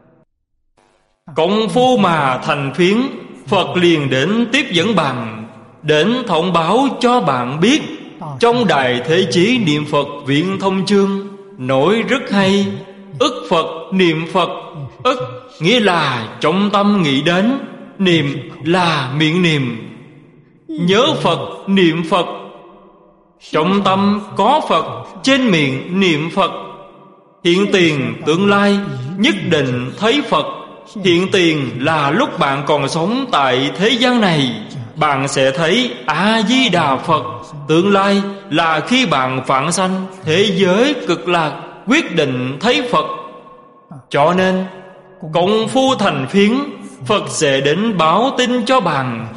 Công phu mà thành phiến, Phật liền đến tiếp dẫn bằng, đến thông báo cho bạn biết trong Đại Thế Chí Niệm Phật Viện Thông Chương nổi rất hay. Ức Phật niệm Phật. Ức nghĩa là trọng tâm nghĩ đến, niệm là miệng niệm. Nhớ Phật niệm Phật, trọng tâm có Phật, trên miệng niệm Phật. Hiện tiền tương lai nhất định thấy Phật. Hiện tiền là lúc bạn còn sống tại thế gian này, bạn sẽ thấy A-di-đà Phật. Tương lai là khi bạn vãng sanh thế giới cực lạc, quyết định thấy Phật. Cho nên công phu thành phiến, Phật sẽ đến báo tin cho bạn.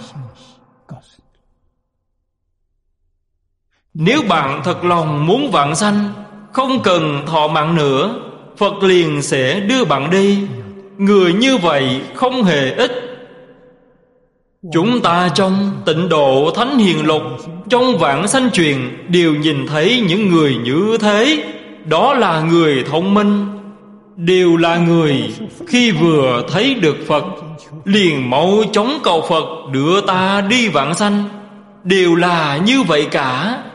Nếu bạn thật lòng muốn vãng sanh, không cần thọ mạng nữa, Phật liền sẽ đưa bạn đi. Người như vậy không hề ít. Chúng ta trong Tịnh Độ Thánh Hiền Lục, trong Vãng Sanh Truyền đều nhìn thấy những người như thế. Đó là người thông minh, đều là người khi vừa thấy được Phật liền mau chóng cầu Phật đưa ta đi vãng sanh. Đều là như vậy cả.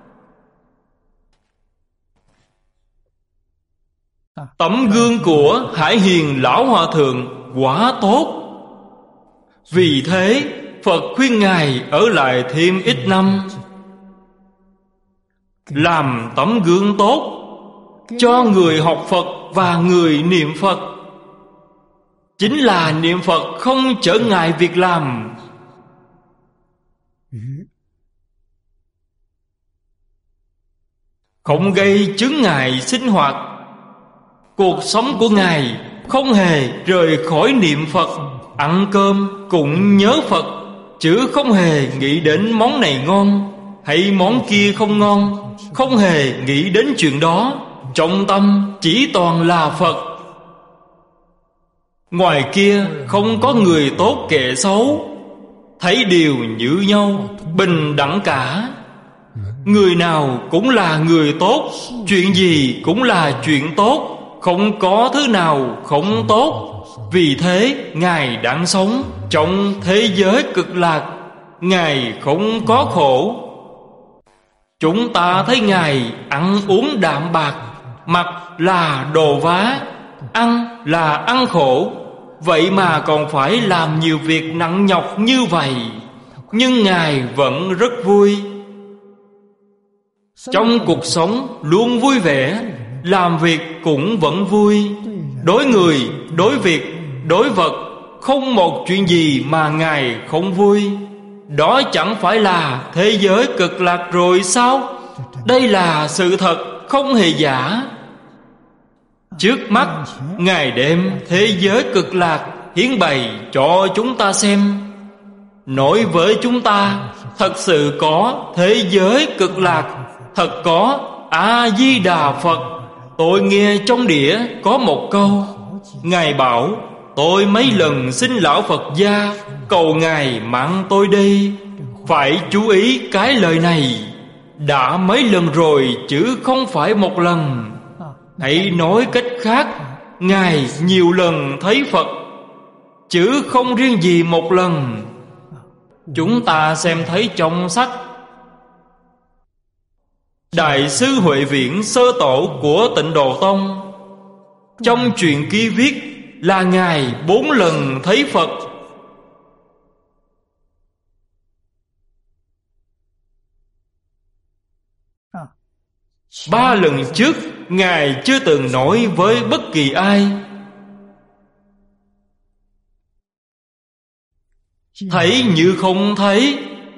Tấm gương của Hải Hiền Lão Hòa Thượng quá tốt. Vì thế Phật khuyên Ngài ở lại thêm ít năm, làm tấm gương tốt cho người học Phật và người niệm Phật. Chính là niệm Phật không trở ngại việc làm. Không gây chướng ngại sinh hoạt. Cuộc sống của Ngài không hề rời khỏi niệm Phật. Ăn cơm cũng nhớ Phật, chứ không hề nghĩ đến món này ngon hay món kia không ngon. Không hề nghĩ đến chuyện đó. Trọng tâm chỉ toàn là Phật. Ngoài kia không có người tốt kẻ xấu, thấy đều như nhau, bình đẳng cả. Người nào cũng là người tốt, chuyện gì cũng là chuyện tốt, không có thứ nào không tốt. Vì thế Ngài đang sống trong thế giới cực lạc, Ngài không có khổ. Chúng ta thấy Ngài ăn uống đạm bạc, mặc là đồ vá, ăn là ăn khổ, vậy mà còn phải làm nhiều việc nặng nhọc như vậy. Nhưng Ngài vẫn rất vui. Trong cuộc sống luôn vui vẻ, làm việc cũng vẫn vui. Đối người, đối việc, đối vật, không một chuyện gì mà Ngài không vui. Đó chẳng phải là thế giới cực lạc rồi sao? Đây là sự thật, không hề giả. Trước mắt Ngài đem thế giới cực lạc hiển bày cho chúng ta xem. Nói với chúng ta, thật sự có thế giới cực lạc, thật có A-di-đà Phật. Tôi nghe trong đĩa có một câu, Ngài bảo tôi mấy lần xin Lão Phật gia cầu Ngài mang tôi đi. Phải chú ý cái lời này. Đã mấy lần rồi chứ không phải một lần. Hãy nói cách khác, Ngài nhiều lần thấy Phật, chứ không riêng gì một lần. Chúng ta xem thấy trong sách Đại sư Huệ Viễn Sơ Tổ của Tịnh Độ Tông, trong truyện ký viết là Ngài bốn lần thấy Phật. Ba lần trước Ngài chưa từng nói với bất kỳ ai. Thấy như không thấy.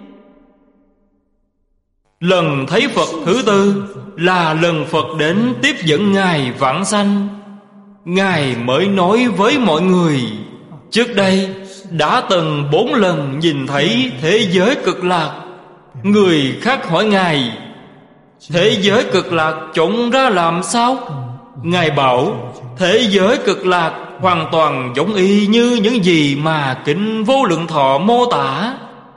Lần thấy Phật thứ tư là lần Phật đến tiếp dẫn Ngài vãng sanh. Ngài mới nói với mọi người, trước đây đã từng bốn lần nhìn thấy thế giới cực lạc. Người khác hỏi Ngài, thế giới cực lạc trông ra làm sao? Ngài bảo, thế giới cực lạc hoàn toàn giống y như những gì mà Kinh Vô Lượng Thọ mô tả.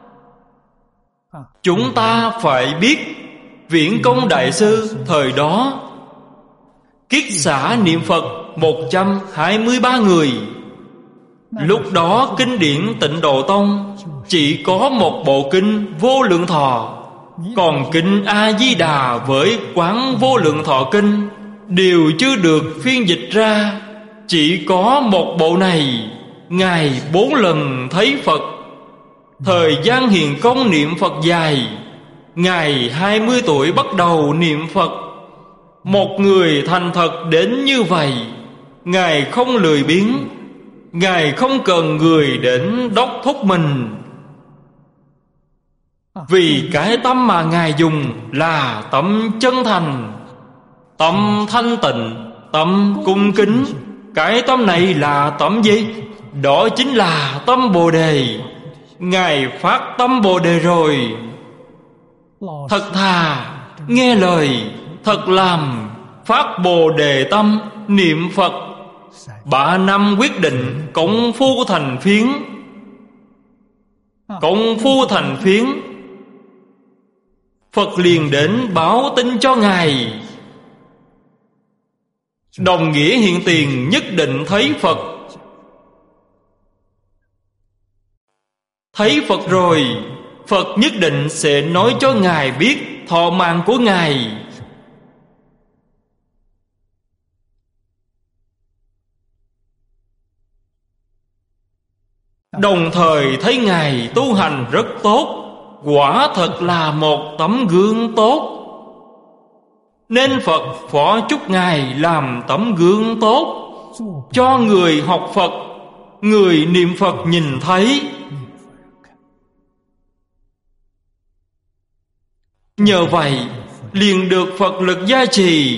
Chúng ta phải biết, Viễn Công Đại Sư thời đó kiết xả niệm Phật một trăm hai mươi ba người. Lúc đó kinh điển Tịnh Độ Tông chỉ có một bộ kinh Vô Lượng Thọ. Còn kinh A-di-đà với Quán Vô Lượng Thọ Kinh đều chưa được phiên dịch ra. Chỉ có một bộ này, Ngài bốn lần thấy Phật. Thời gian hiền công niệm Phật dài. Ngài hai mươi tuổi bắt đầu niệm Phật. Một người thành thật đến như vậy, Ngài không lười biếng. Ngài không cần người đến đốc thúc mình. Vì cái tâm mà Ngài dùng là tâm chân thành, tâm thanh tịnh, tâm cung kính. Cái tâm này là tâm gì? Đó chính là tâm Bồ Đề. Ngài phát tâm Bồ Đề rồi. Thật thà, nghe lời, thật làm, phát Bồ Đề tâm, niệm Phật. Ba năm quyết định công phu thành phiến. Công phu thành phiến, Phật liền đến báo tin cho Ngài. Đồng nghĩa hiện tiền nhất định thấy Phật. Thấy Phật rồi, Phật nhất định sẽ nói cho Ngài biết thọ mạng của Ngài. Đồng thời thấy Ngài tu hành rất tốt, quả thật là một tấm gương tốt. Nên Phật phó chúc Ngài làm tấm gương tốt, cho người học Phật, người niệm Phật nhìn thấy. Nhờ vậy liền được Phật lực gia trì.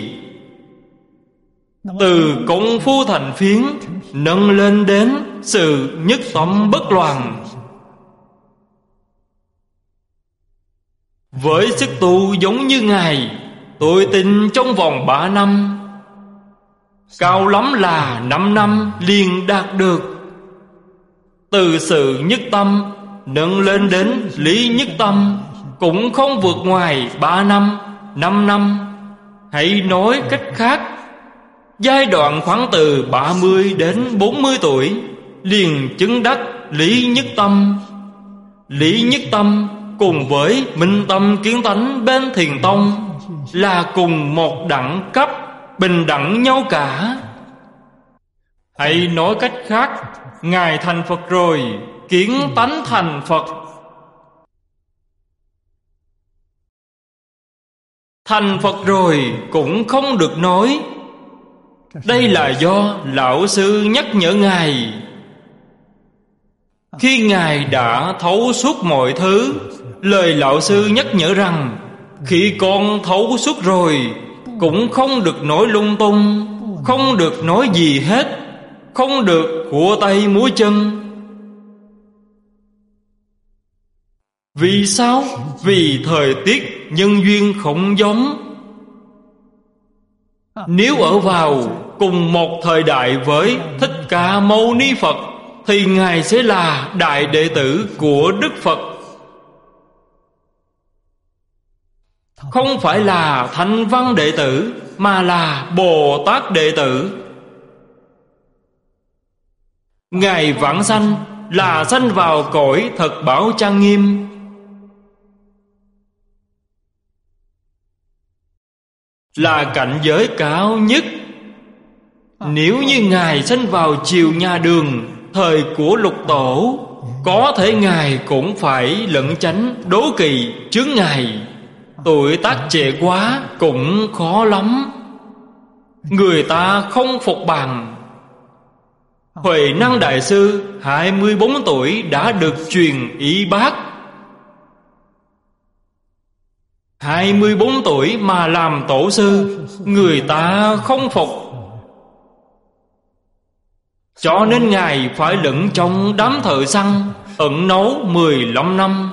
Từ công phu thành phiến nâng lên đến sự nhất tâm bất loạn. Với sức tu giống như Ngài, tôi tin trong vòng ba năm, cao lắm là năm năm liền đạt được. Từ sự nhất tâm nâng lên đến lý nhất tâm cũng không vượt ngoài ba năm, năm năm. Hãy nói cách khác, giai đoạn khoảng từ ba mươi đến bốn mươi tuổi liền chứng đắc lý nhất tâm. Lý nhất tâm cùng với minh tâm kiến tánh bên Thiền Tông là cùng một đẳng cấp, bình đẳng nhau cả. Hãy nói cách khác, Ngài thành Phật rồi, kiến tánh thành Phật. Thành Phật rồi cũng không được nói. Đây là do Lão Sư nhắc nhở Ngài. Khi Ngài đã thấu suốt mọi thứ, lời Lão Sư nhắc nhở rằng khi con thấu suốt rồi cũng không được nói lung tung, không được nói gì hết, không được khua tay múa chân. Vì sao? Vì thời tiết nhân duyên không giống. Nếu ở vào cùng một thời đại với Thích Ca Mâu Ni Phật thì Ngài sẽ là đại đệ tử của Đức Phật, không phải là Thanh Văn đệ tử, mà là Bồ Tát đệ tử. Ngài vãng sanh là sanh vào cõi thật bảo trang nghiêm, là cảnh giới cao nhất. Nếu như Ngài sanh vào triều nhà Đường thời của Lục Tổ, có thể Ngài cũng phải lẩn tránh đố kỵ chướng ngại. Tuổi tác trẻ quá cũng khó lắm, người ta không phục bằng. Huệ Năng Đại Sư hai mươi bốn tuổi đã được truyền y bác. Hai mươi bốn tuổi mà làm tổ sư, người ta không phục. Cho nên Ngài phải lẫn trong đám thợ săn, ẩn nấu mười lăm năm.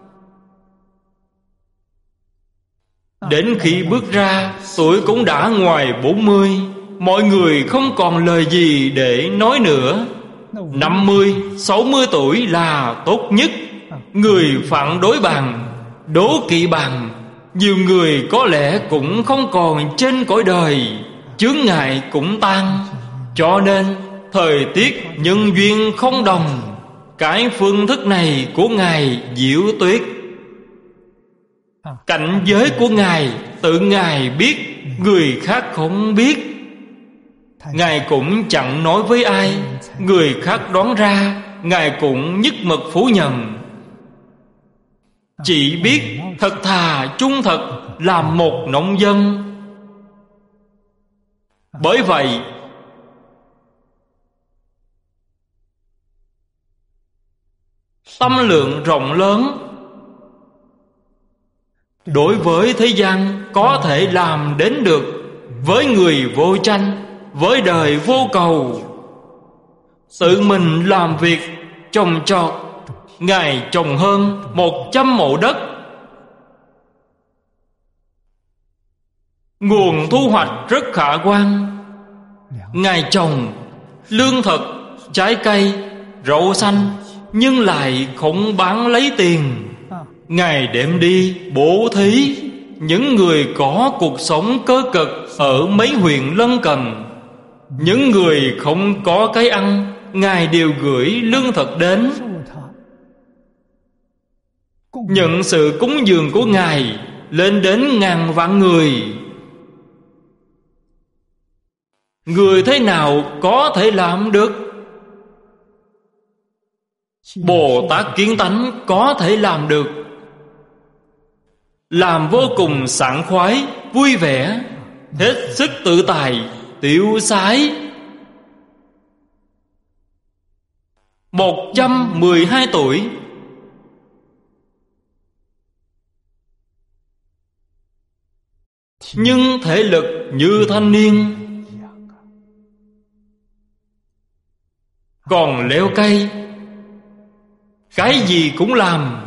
Đến khi bước ra, tuổi cũng đã ngoài bốn mươi. Mọi người không còn lời gì để nói nữa. Năm mươi, sáu mươi tuổi là tốt nhất. Người phản đối bằng, đố kỵ bằng, nhiều người có lẽ cũng không còn trên cõi đời, chướng ngại cũng tan. Cho nên thời tiết nhân duyên không đồng. Cái phương thức này của Ngài Diệu Tuyệt Cảnh giới của Ngài tự Ngài biết, người khác không biết. Ngài cũng chẳng nói với ai, người khác đoán ra, Ngài cũng nhất mực phủ nhận. Chỉ biết thật thà trung thật làm một nông dân. Bởi vậy tâm lượng rộng lớn, đối với thế gian có thể làm đến được. Với người vô tranh, với đời vô cầu, tự mình làm việc trồng trọt. Ngài trồng hơn một trăm mẫu đất, nguồn thu hoạch rất khả quan. Ngài trồng lương thực, trái cây, rau xanh, nhưng lại không bán lấy tiền. Ngài đem đi bố thí những người có cuộc sống cơ cực ở mấy huyện lân cận. Những người không có cái ăn, Ngài đều gửi lương thực đến. Nhận sự cúng dường của Ngài lên đến ngàn vạn người. Người thế nào có thể làm được? Bồ Tát Kiến Tánh có thể làm được. Làm vô cùng sảng khoái, vui vẻ, hết sức tự tại, tiêu sái. Một trăm mười hai tuổi, nhưng thể lực như thanh niên. Còn leo cây, cái gì cũng làm.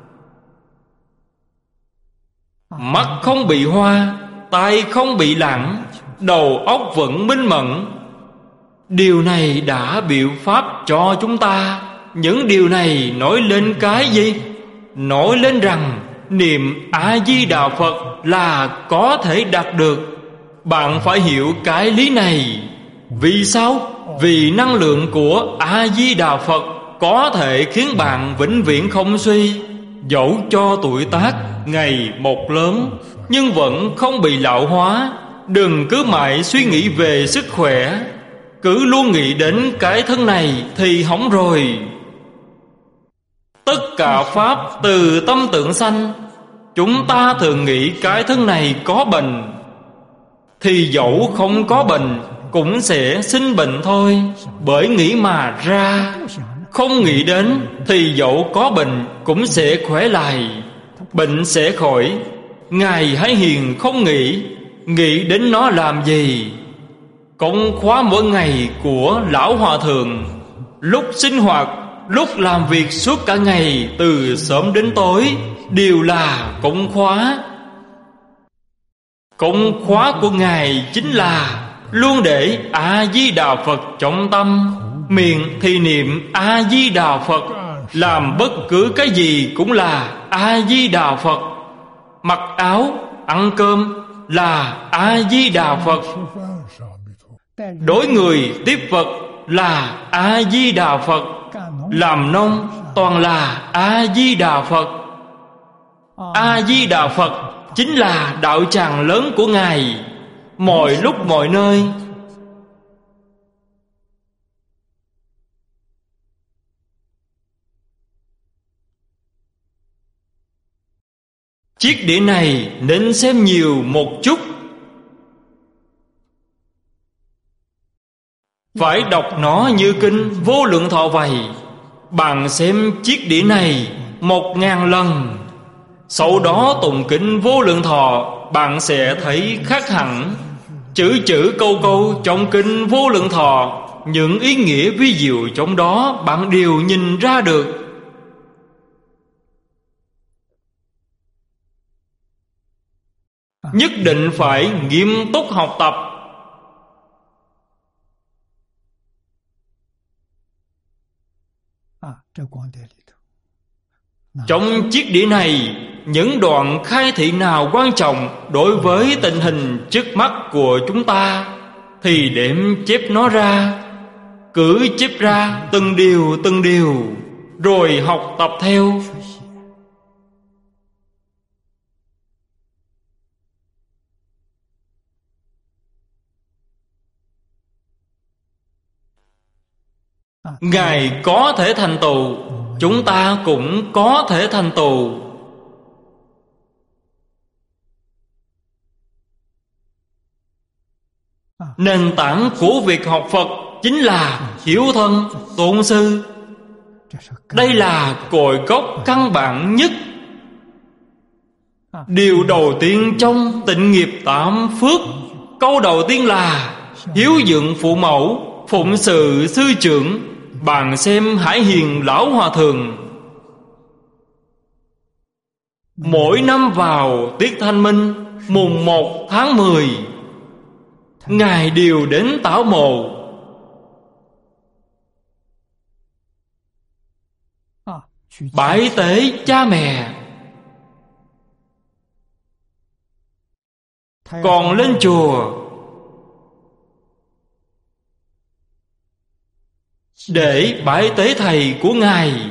Mắt không bị hoa, tai không bị lãng, đầu óc vẫn minh mẫn. Điều này đã biểu pháp cho chúng ta. Những điều này nói lên cái gì? Nói lên rằng niệm A-di-đà Phật là có thể đạt được. Bạn phải hiểu cái lý này. Vì sao? Vì năng lượng của A-di-đà Phật có thể khiến bạn vĩnh viễn không suy. Dẫu cho tuổi tác ngày một lớn, nhưng vẫn không bị lão hóa. Đừng cứ mãi suy nghĩ về sức khỏe, cứ luôn nghĩ đến cái thân này thì hỏng rồi. Tất cả pháp từ tâm tưởng sanh. Chúng ta thường nghĩ cái thân này có bệnh, thì dẫu không có bệnh cũng sẽ sinh bệnh thôi. Bởi nghĩ mà ra. Không nghĩ đến thì dẫu có bệnh cũng sẽ khỏe lại, bệnh sẽ khỏi. Ngài hãy hiền không nghĩ, nghĩ đến nó làm gì? Công khóa mỗi ngày của Lão Hòa Thượng, lúc sinh hoạt, lúc làm việc suốt cả ngày, từ sớm đến tối, đều là công khóa. Công khóa của Ngài chính là luôn để A-di-đà Phật trong tâm. Miệng thì niệm A-di-đà Phật, làm bất cứ cái gì cũng là A-di-đà Phật. Mặc áo, ăn cơm là A-di-đà Phật. Đối người tiếp vật là A-di-đà Phật. Làm nông toàn là A-di-đà Phật. A-di-đà Phật chính là đạo tràng lớn của Ngài, mọi lúc mọi nơi. Chiếc đĩa này nên xem nhiều một chút. Phải đọc nó như kinh Vô Lượng Thọ vậy. Bạn xem chiếc đĩa này một ngàn lần, sau đó tụng kinh Vô Lượng Thọ, bạn sẽ thấy khác hẳn. Chữ chữ câu câu trong kinh Vô Lượng Thọ, những ý nghĩa vi diệu trong đó bạn đều nhìn ra được. Nhất định phải nghiêm túc học tập. Trong chiếc đĩa này, những đoạn khai thị nào quan trọng đối với tình hình trước mắt của chúng ta thì đem chép nó ra. Cứ chép ra từng điều từng điều, rồi học tập theo. Ngài có thể thành tựu, chúng ta cũng có thể thành tựu. Nền tảng của việc học Phật chính là hiếu thân, tôn sư. Đây là cội gốc căn bản nhất. Điều đầu tiên trong tịnh nghiệp tám phước, câu đầu tiên là hiếu dưỡng phụ mẫu, phụng sự sư trưởng. Bạn xem Hải Hiền Lão Hòa Thượng, mỗi năm vào tiết Thanh Minh mùng một tháng mười, Ngài đều đến tảo mộ. Bái tế cha mẹ. Còn lên chùa để bái tế thầy của Ngài.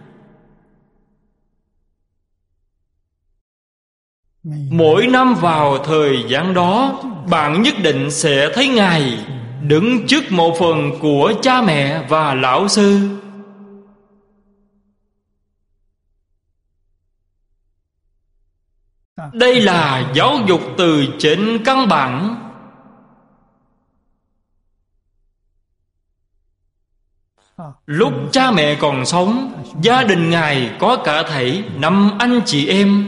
Mỗi năm vào thời gian đó, bạn nhất định sẽ thấy Ngài đứng trước mộ phần của cha mẹ và lão sư. Đây là giáo dục từ trên căn bản. Lúc cha mẹ còn sống, gia đình Ngài có cả thảy năm anh chị em.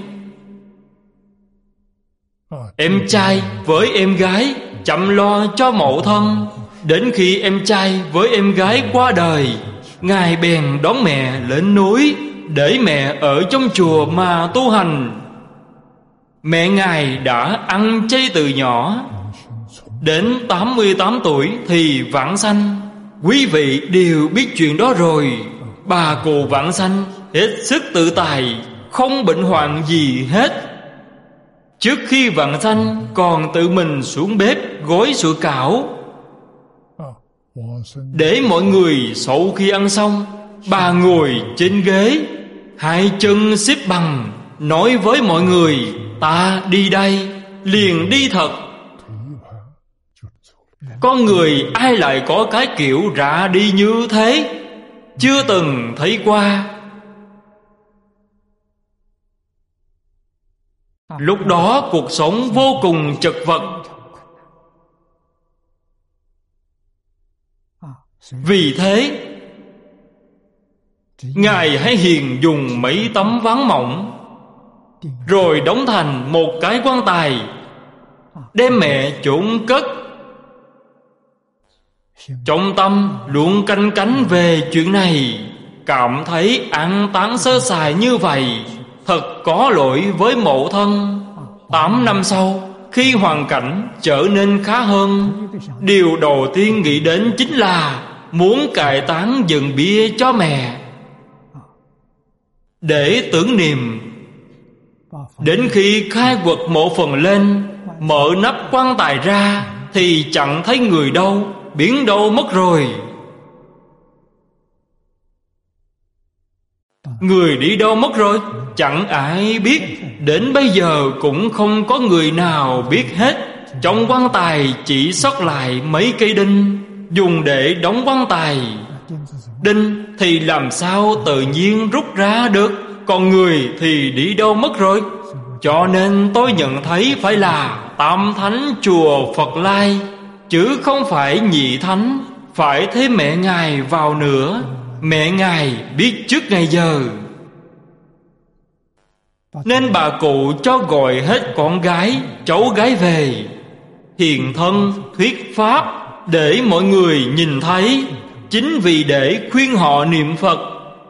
Em trai với em gái chăm lo cho mẫu thân. Đến khi em trai với em gái qua đời, Ngài bèn đón mẹ lên núi, để mẹ ở trong chùa mà tu hành. Mẹ Ngài đã ăn chay từ nhỏ, đến tám mươi tám tuổi thì vãng sanh. Quý vị đều biết chuyện đó rồi. Bà cụ vãng sanh hết sức tự tài, không bệnh hoạn gì hết. Trước khi vãng sanh còn tự mình xuống bếp gói sủi cảo để mọi người sau khi ăn xong. Bà ngồi trên ghế, hai chân xếp bằng, nói với mọi người: ta đi đây, liền đi thật. Con người ai lại có cái kiểu ra đi như thế? Chưa từng thấy qua. Lúc đó cuộc sống vô cùng chật vật. Vì thế Ngài Hải Hiền dùng mấy tấm ván mỏng, rồi đóng thành một cái quan tài, đem mẹ chôn cất. Trong tâm luôn canh cánh về chuyện này, cảm thấy an táng sơ sài như vậy thật có lỗi với mẫu thân. Tám năm sau, khi hoàn cảnh trở nên khá hơn, điều đầu tiên nghĩ đến chính là muốn cải táng dựng bia cho mẹ để tưởng niệm. Đến khi khai quật mộ phần lên, mở nắp quan tài ra thì chẳng thấy người đâu, biến đâu mất rồi. Người đi đâu mất rồi? Chẳng ai biết. Đến bây giờ cũng không có người nào biết hết. Trong quan tài chỉ sót lại mấy cây đinh dùng để đóng quan tài. Đinh thì làm sao tự nhiên rút ra được, còn người thì đi đâu mất rồi. Cho nên tôi nhận thấy phải là Tam Thánh chùa Phật Lai, chứ không phải Nhị Thánh. Phải thêm mẹ Ngài vào nữa. Mẹ Ngài biết trước ngày giờ, nên bà cụ cho gọi hết con gái, cháu gái về, hiện thân thuyết pháp để mọi người nhìn thấy, chính vì để khuyên họ niệm Phật.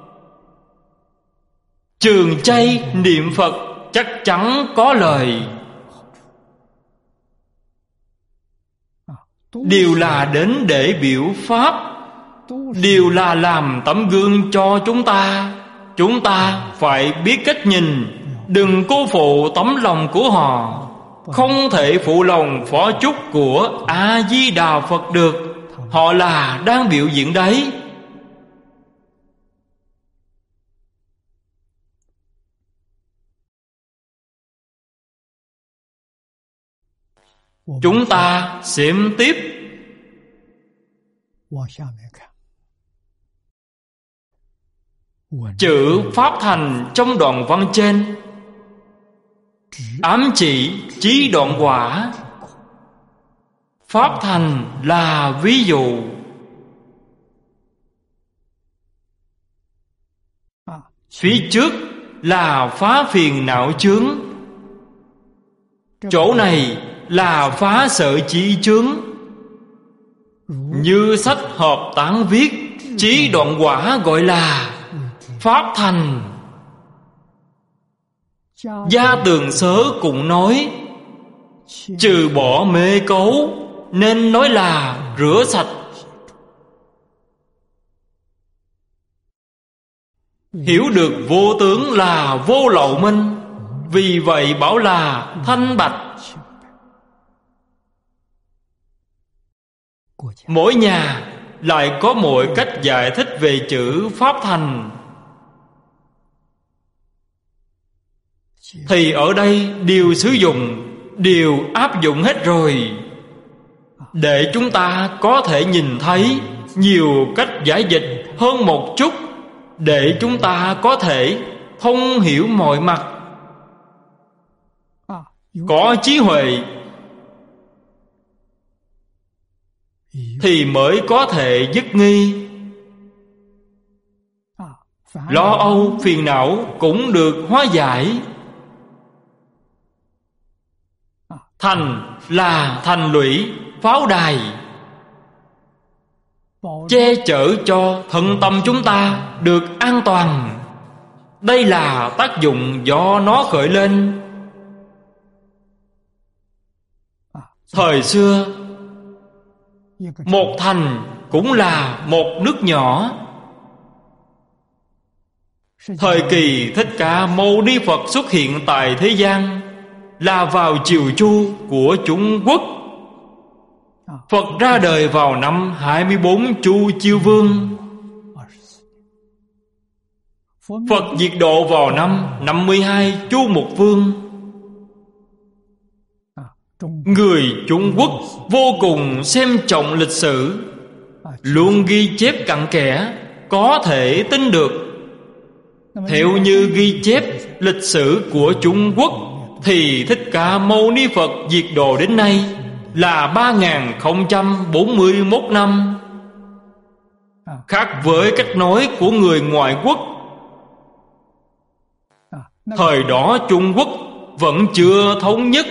Trường chay niệm Phật chắc chắn có lời. Đều là đến để biểu pháp, đều là làm tấm gương cho chúng ta. Chúng ta phải biết cách nhìn, đừng cô phụ tấm lòng của họ. Không thể phụ lòng phó chúc của A-di-đà Phật được. Họ là đang biểu diễn đấy. Chúng ta xem tiếp. Chữ Pháp Thành trong đoạn văn trên ám chỉ chí đoạn quả. Pháp Thành là ví dụ. Phía trước là phá phiền não chướng, chỗ này là phá sở chí chướng. Như sách Hợp Tán viết, chí đoạn quả gọi là Pháp Thành. Gia Tường Sớ cũng nói, trừ bỏ mê cấu nên nói là rửa sạch. Hiểu được vô tướng là vô lậu minh, vì vậy bảo là thanh bạch. Mỗi nhà lại có mỗi cách giải thích về chữ Pháp Thành. Thì ở đây đều sử dụng, đều áp dụng hết rồi, để chúng ta có thể nhìn thấy nhiều cách giải dịch hơn một chút, để chúng ta có thể thông hiểu mọi mặt. Có trí huệ thì mới có thể dứt nghi. Lo âu phiền não cũng được hóa giải. Thành là thành lũy, pháo đài, che chở cho thân tâm chúng ta được an toàn. Đây là tác dụng do nó khởi lên. Thời xưa, một thành cũng là một nước nhỏ. Thời kỳ Thích Ca Mâu Ni Phật xuất hiện tại thế gian là vào triều Chu của Trung Quốc. Phật ra đời vào năm hai mươi bốn Chu Chiêu Vương. Phật diệt độ vào năm năm mươi hai Chu Mục Vương. Người Trung Quốc vô cùng xem trọng lịch sử, luôn ghi chép cặn kẽ, có thể tin được. Theo như ghi chép lịch sử của Trung Quốc thì Thích Ca Mâu Ni Phật diệt độ đến nay là ba nghìn không trăm bốn mươi mốt năm. Khác với cách nói của người ngoại quốc, thời đó Trung Quốc vẫn chưa thống nhất.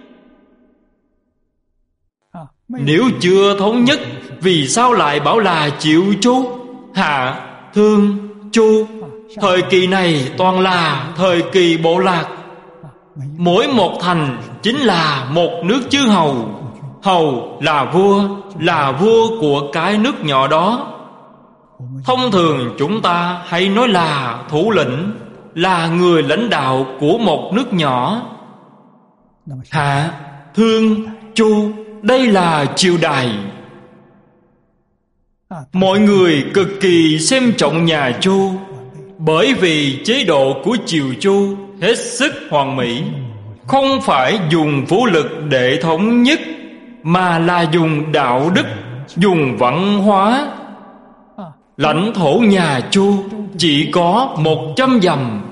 Nếu chưa thống nhất, vì sao lại bảo là Triệu Chu, Hạ, Thương, Chu? Thời kỳ này toàn là thời kỳ bộ lạc. Mỗi một thành chính là một nước chư hầu. Hầu là vua, là vua của cái nước nhỏ đó. Thông thường chúng ta hay nói là thủ lĩnh, là người lãnh đạo của một nước nhỏ. Hạ, Thương, Chu, đây là triều đài. Mọi người cực kỳ xem trọng nhà Chu, bởi vì chế độ của triều Chu hết sức hoàn mỹ, không phải dùng vũ lực để thống nhất, mà là dùng đạo đức, dùng văn hóa. Lãnh thổ nhà Chu chỉ có một trăm dặm.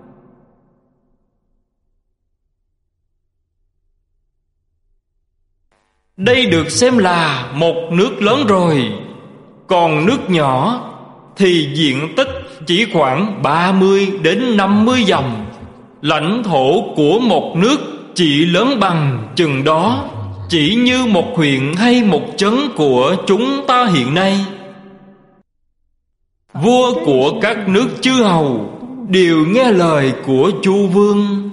Đây được xem là một nước lớn rồi. Còn nước nhỏ thì diện tích chỉ khoảng ba mươi đến năm mươi dặm. Lãnh thổ của một nước chỉ lớn bằng chừng đó, chỉ như một huyện hay một trấn của chúng ta hiện nay. Vua của các nước chư hầu đều nghe lời của Chu Vương.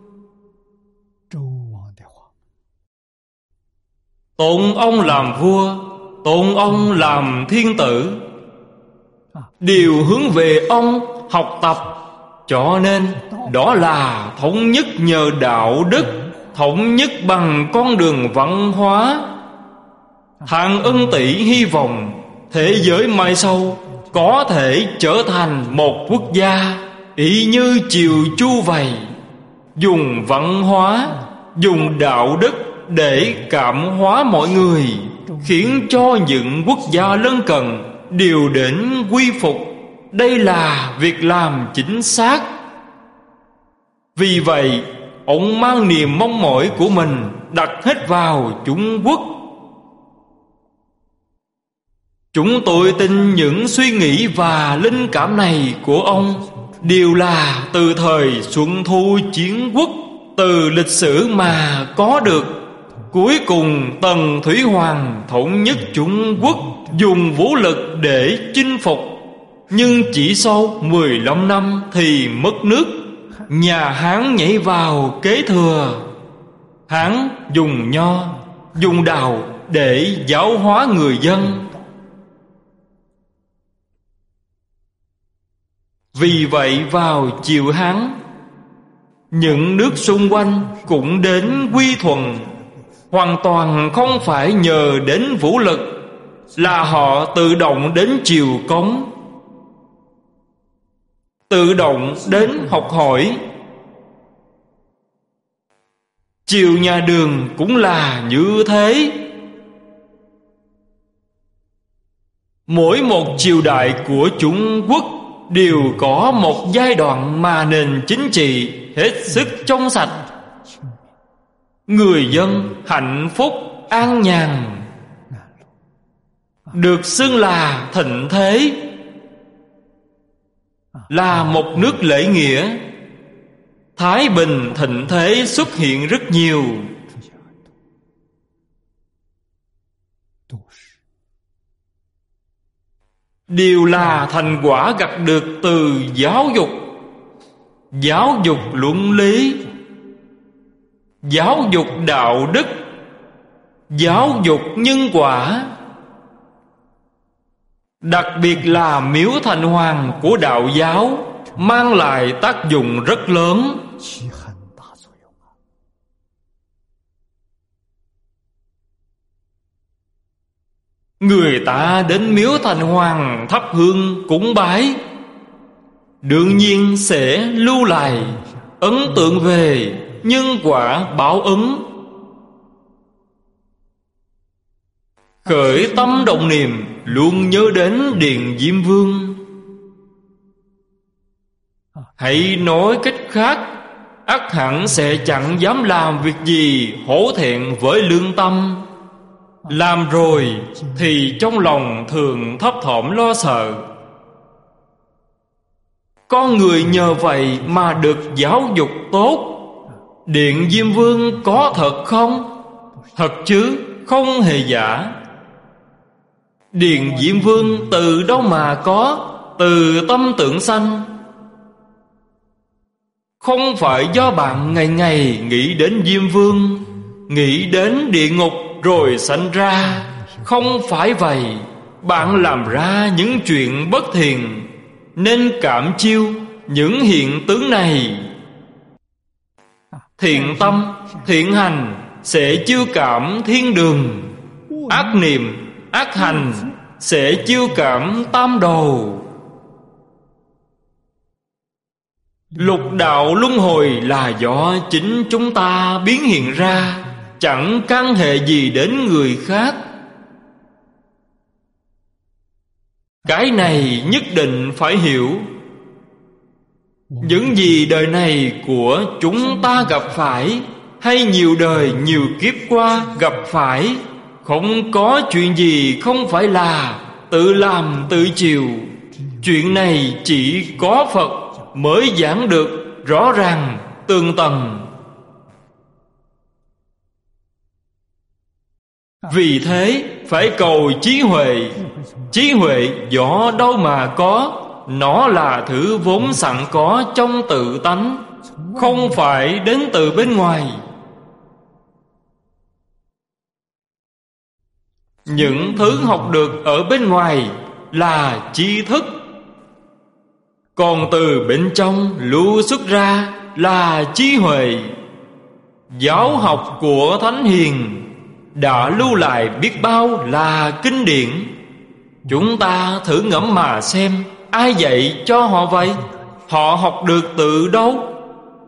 Tôn ông làm vua, tôn ông làm thiên tử, đều hướng về ông học tập. Cho nên đó là thống nhất nhờ đạo đức, thống nhất bằng con đường văn hóa. Hàng Ân Tỷ hy vọng thế giới mai sau có thể trở thành một quốc gia y như triều Chu vậy, dùng văn hóa, dùng đạo đức để cảm hóa mọi người, khiến cho những quốc gia lân cận đều đến quy phục, đây là việc làm chính xác. Vì vậy, ông mang niềm mong mỏi của mình đặt hết vào Trung Quốc. Chúng tôi tin những suy nghĩ và linh cảm này của ông đều là từ thời Xuân Thu Chiến Quốc, từ lịch sử mà có được. Cuối cùng Tần Thủy Hoàng thống nhất Trung Quốc, dùng vũ lực để chinh phục. Nhưng chỉ sau mười lăm năm thì mất nước. Nhà Hán nhảy vào kế thừa. Hán dùng nho, dùng đạo để giáo hóa người dân. Vì vậy vào triều Hán, những nước xung quanh cũng đến quy thuận. Hoàn toàn không phải nhờ đến vũ lực, là họ tự động đến triều cống, tự động đến học hỏi. Triều nhà Đường cũng là như thế. Mỗi một triều đại của Trung Quốc đều có một giai đoạn mà nền chính trị hết sức trong sạch, người dân hạnh phúc an nhàn, được xưng là thịnh thế, là một nước lễ nghĩa. Thái bình thịnh thế xuất hiện rất nhiều. Đều là thành quả gặt được từ giáo dục. Giáo dục luận lý, giáo dục đạo đức, giáo dục nhân quả. Đặc biệt là Miếu Thành Hoàng của đạo giáo mang lại tác dụng rất lớn. Người ta đến Miếu Thành Hoàng thắp hương cúng bái, đương nhiên sẽ lưu lại ấn tượng về nhân quả báo ứng. Khởi tâm động niệm luôn nhớ đến Điện Diêm Vương. Hãy nói cách khác, ắt hẳn sẽ chẳng dám làm việc gì hổ thẹn với lương tâm. Làm rồi thì trong lòng thường thấp thỏm lo sợ. Con người nhờ vậy mà được giáo dục tốt. Điện Diêm Vương có thật không? Thật chứ, không hề giả. Điện Diêm Vương từ đâu mà có? Từ tâm tưởng sanh. Không phải do bạn ngày ngày nghĩ đến Diêm Vương, nghĩ đến địa ngục rồi sanh ra. Không phải vậy. Bạn làm ra những chuyện bất thiện nên cảm chiêu những hiện tướng này. Thiện tâm, thiện hành sẽ chiêu cảm thiên đường. Ác niệm, ác hành sẽ chiêu cảm tam đồ. Lục đạo luân hồi là do chính chúng ta biến hiện ra, chẳng can hệ gì đến người khác. Cái này nhất định phải hiểu. Những gì đời này của chúng ta gặp phải, hay nhiều đời nhiều kiếp qua gặp phải, không có chuyện gì không phải là tự làm tự chịu. Chuyện này chỉ có Phật mới giảng được rõ ràng tường tầng. Vì thế phải cầu trí huệ. Trí huệ do đâu mà có? Nó là thứ vốn sẵn có trong tự tánh, không phải đến từ bên ngoài. Những thứ học được ở bên ngoài là tri thức, còn từ bên trong lưu xuất ra là trí huệ. Giáo học của Thánh Hiền đã lưu lại biết bao là kinh điển. Chúng ta thử ngẫm mà xem, ai dạy cho họ vậy? Họ học được từ đâu?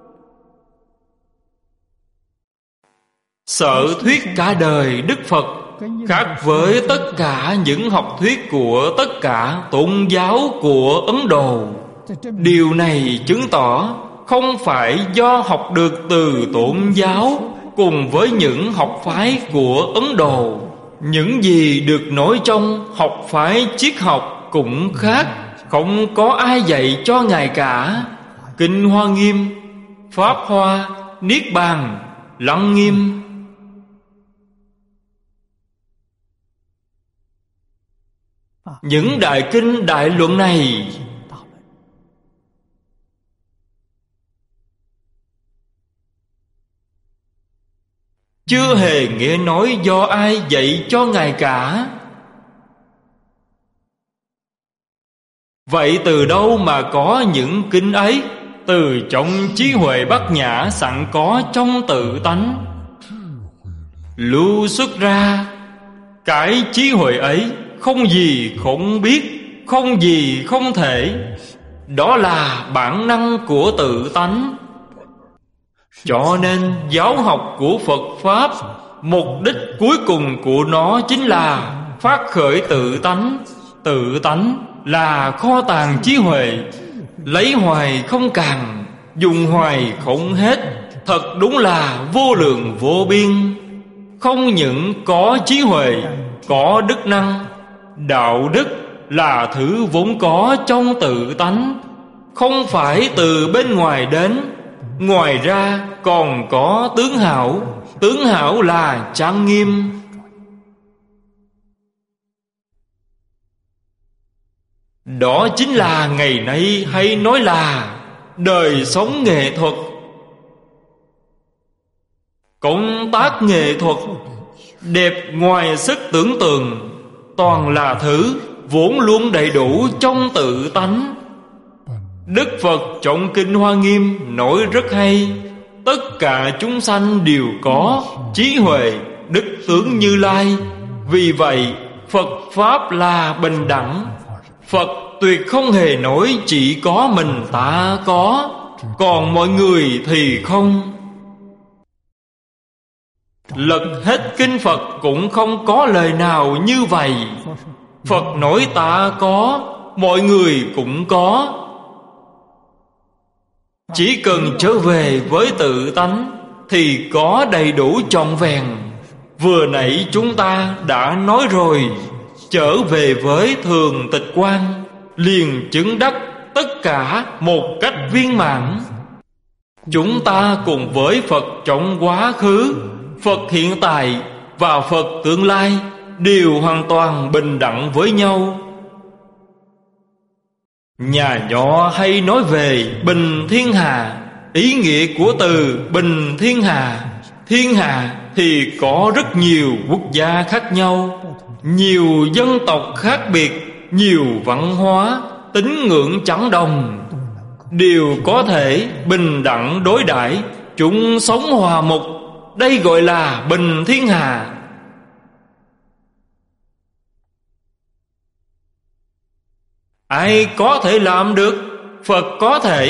Sở thuyết cả đời Đức Phật khác với tất cả những học thuyết của tất cả tôn giáo của Ấn Độ. Điều này chứng tỏ không phải do học được từ tôn giáo cùng với những học phái của Ấn Độ. Những gì được nói trong học phái triết học cũng khác, không có ai dạy cho Ngài cả. Kinh Hoa Nghiêm, Pháp Hoa, Niết Bàn, Lăng Nghiêm. Những đại kinh đại luận này chưa hề nghe nói do ai dạy cho Ngài cả. Vậy từ đâu mà có những kinh ấy? Từ trong trí huệ bát nhã sẵn có trong tự tánh lưu xuất ra. Cái trí huệ ấy không gì không biết, không gì không thể. Đó là bản năng của tự tánh. Cho nên giáo học của Phật Pháp, mục đích cuối cùng của nó chính là phát khởi tự tánh. Tự tánh là kho tàng trí huệ, lấy hoài không cạn, dùng hoài không hết. Thật đúng là vô lượng vô biên. Không những có trí huệ, có đức năng. Đạo đức là thứ vốn có trong tự tánh, không phải từ bên ngoài đến. Ngoài ra còn có tướng hảo. Tướng hảo là trang nghiêm. Đó chính là ngày nay hay nói là đời sống nghệ thuật. Công tác nghệ thuật đẹp ngoài sức tưởng tượng, toàn là thứ vốn luôn đầy đủ trong tự tánh. Đức Phật trong Kinh Hoa Nghiêm nói rất hay: tất cả chúng sanh đều có trí huệ, đức tướng Như Lai. Vì vậy Phật Pháp là bình đẳng. Phật tuyệt không hề nói chỉ có mình ta có, còn mọi người thì không. Lật hết kinh Phật cũng không có lời nào như vậy. Phật nói ta có, mọi người cũng có. Chỉ cần trở về với tự tánh thì có đầy đủ trọn vẹn. Vừa nãy chúng ta đã nói rồi, trở về với thường tịch quan, liền chứng đắc tất cả một cách viên mãn. Chúng ta cùng với Phật trong quá khứ, Phật hiện tại và Phật tương lai đều hoàn toàn bình đẳng với nhau. Nhà nho hay nói về bình thiên hạ. Ý nghĩa của từ bình thiên hạ, thiên hạ thì có rất nhiều quốc gia khác nhau, nhiều dân tộc khác biệt, nhiều văn hóa, tín ngưỡng chẳng đồng, đều có thể bình đẳng đối đãi, chúng sống hòa mục. Đây gọi là bình thiên hạ. Ai có thể làm được? Phật có thể.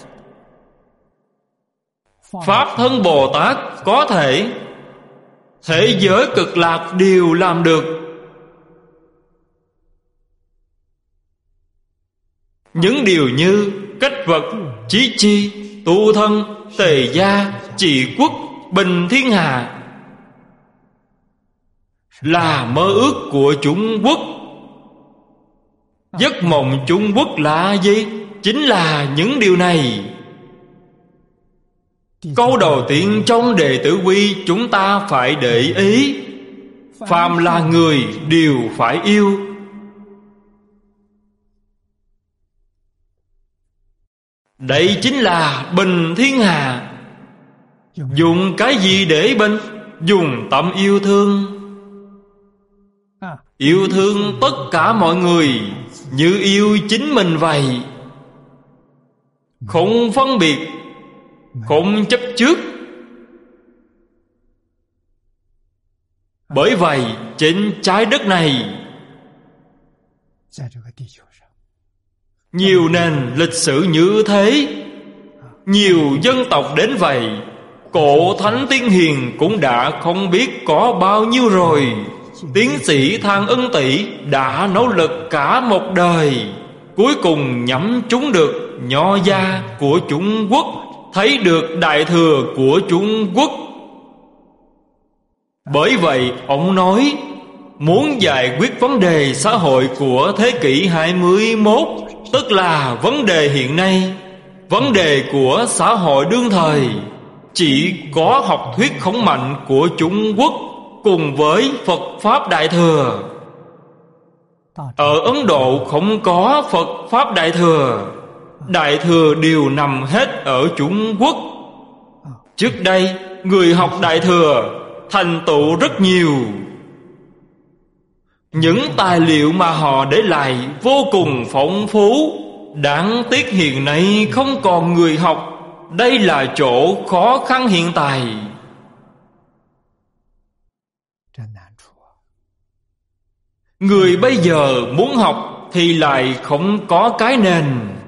Pháp Thân Bồ Tát có thể. Thế giới Cực Lạc đều làm được. Những điều như cách vật, chí chi, tu thân, tề gia, trị quốc, bình thiên hạ là mơ ước của Trung Quốc. Giấc mộng Trung Quốc là gì? Chính là những điều này. Câu đầu tiên trong đệ tử quy chúng ta phải để ý: phàm là người đều phải yêu. Đây chính là bình thiên hạ. Dùng cái gì để bình? Dùng tâm yêu thương. Yêu thương tất cả mọi người như yêu chính mình vậy. Không phân biệt, không chấp trước. Bởi vậy trên trái đất này nhiều nền lịch sử như thế, nhiều dân tộc đến vậy. Cổ Thánh Tiên Hiền cũng đã không biết có bao nhiêu rồi. tiến sĩ Thang Ân Tỷ đã nỗ lực cả một đời, cuối cùng nhắm trúng được nho gia của Trung Quốc, thấy được Đại Thừa của Trung Quốc. Bởi vậy ông nói, muốn giải quyết vấn đề xã hội của thế kỷ hai mươi mốt, tức là vấn đề hiện nay, vấn đề của xã hội đương thời, chỉ có học thuyết khổng mạnh của Trung Quốc cùng với Phật Pháp Đại Thừa. Ở Ấn Độ không có Phật Pháp Đại Thừa, Đại Thừa đều nằm hết ở Trung Quốc. Trước đây người học Đại Thừa thành tựu rất nhiều. Những tài liệu mà họ để lại vô cùng phong phú. Đáng tiếc hiện nay không còn người học. Đây là chỗ khó khăn hiện tại. Người bây giờ muốn học thì lại không có cái nền.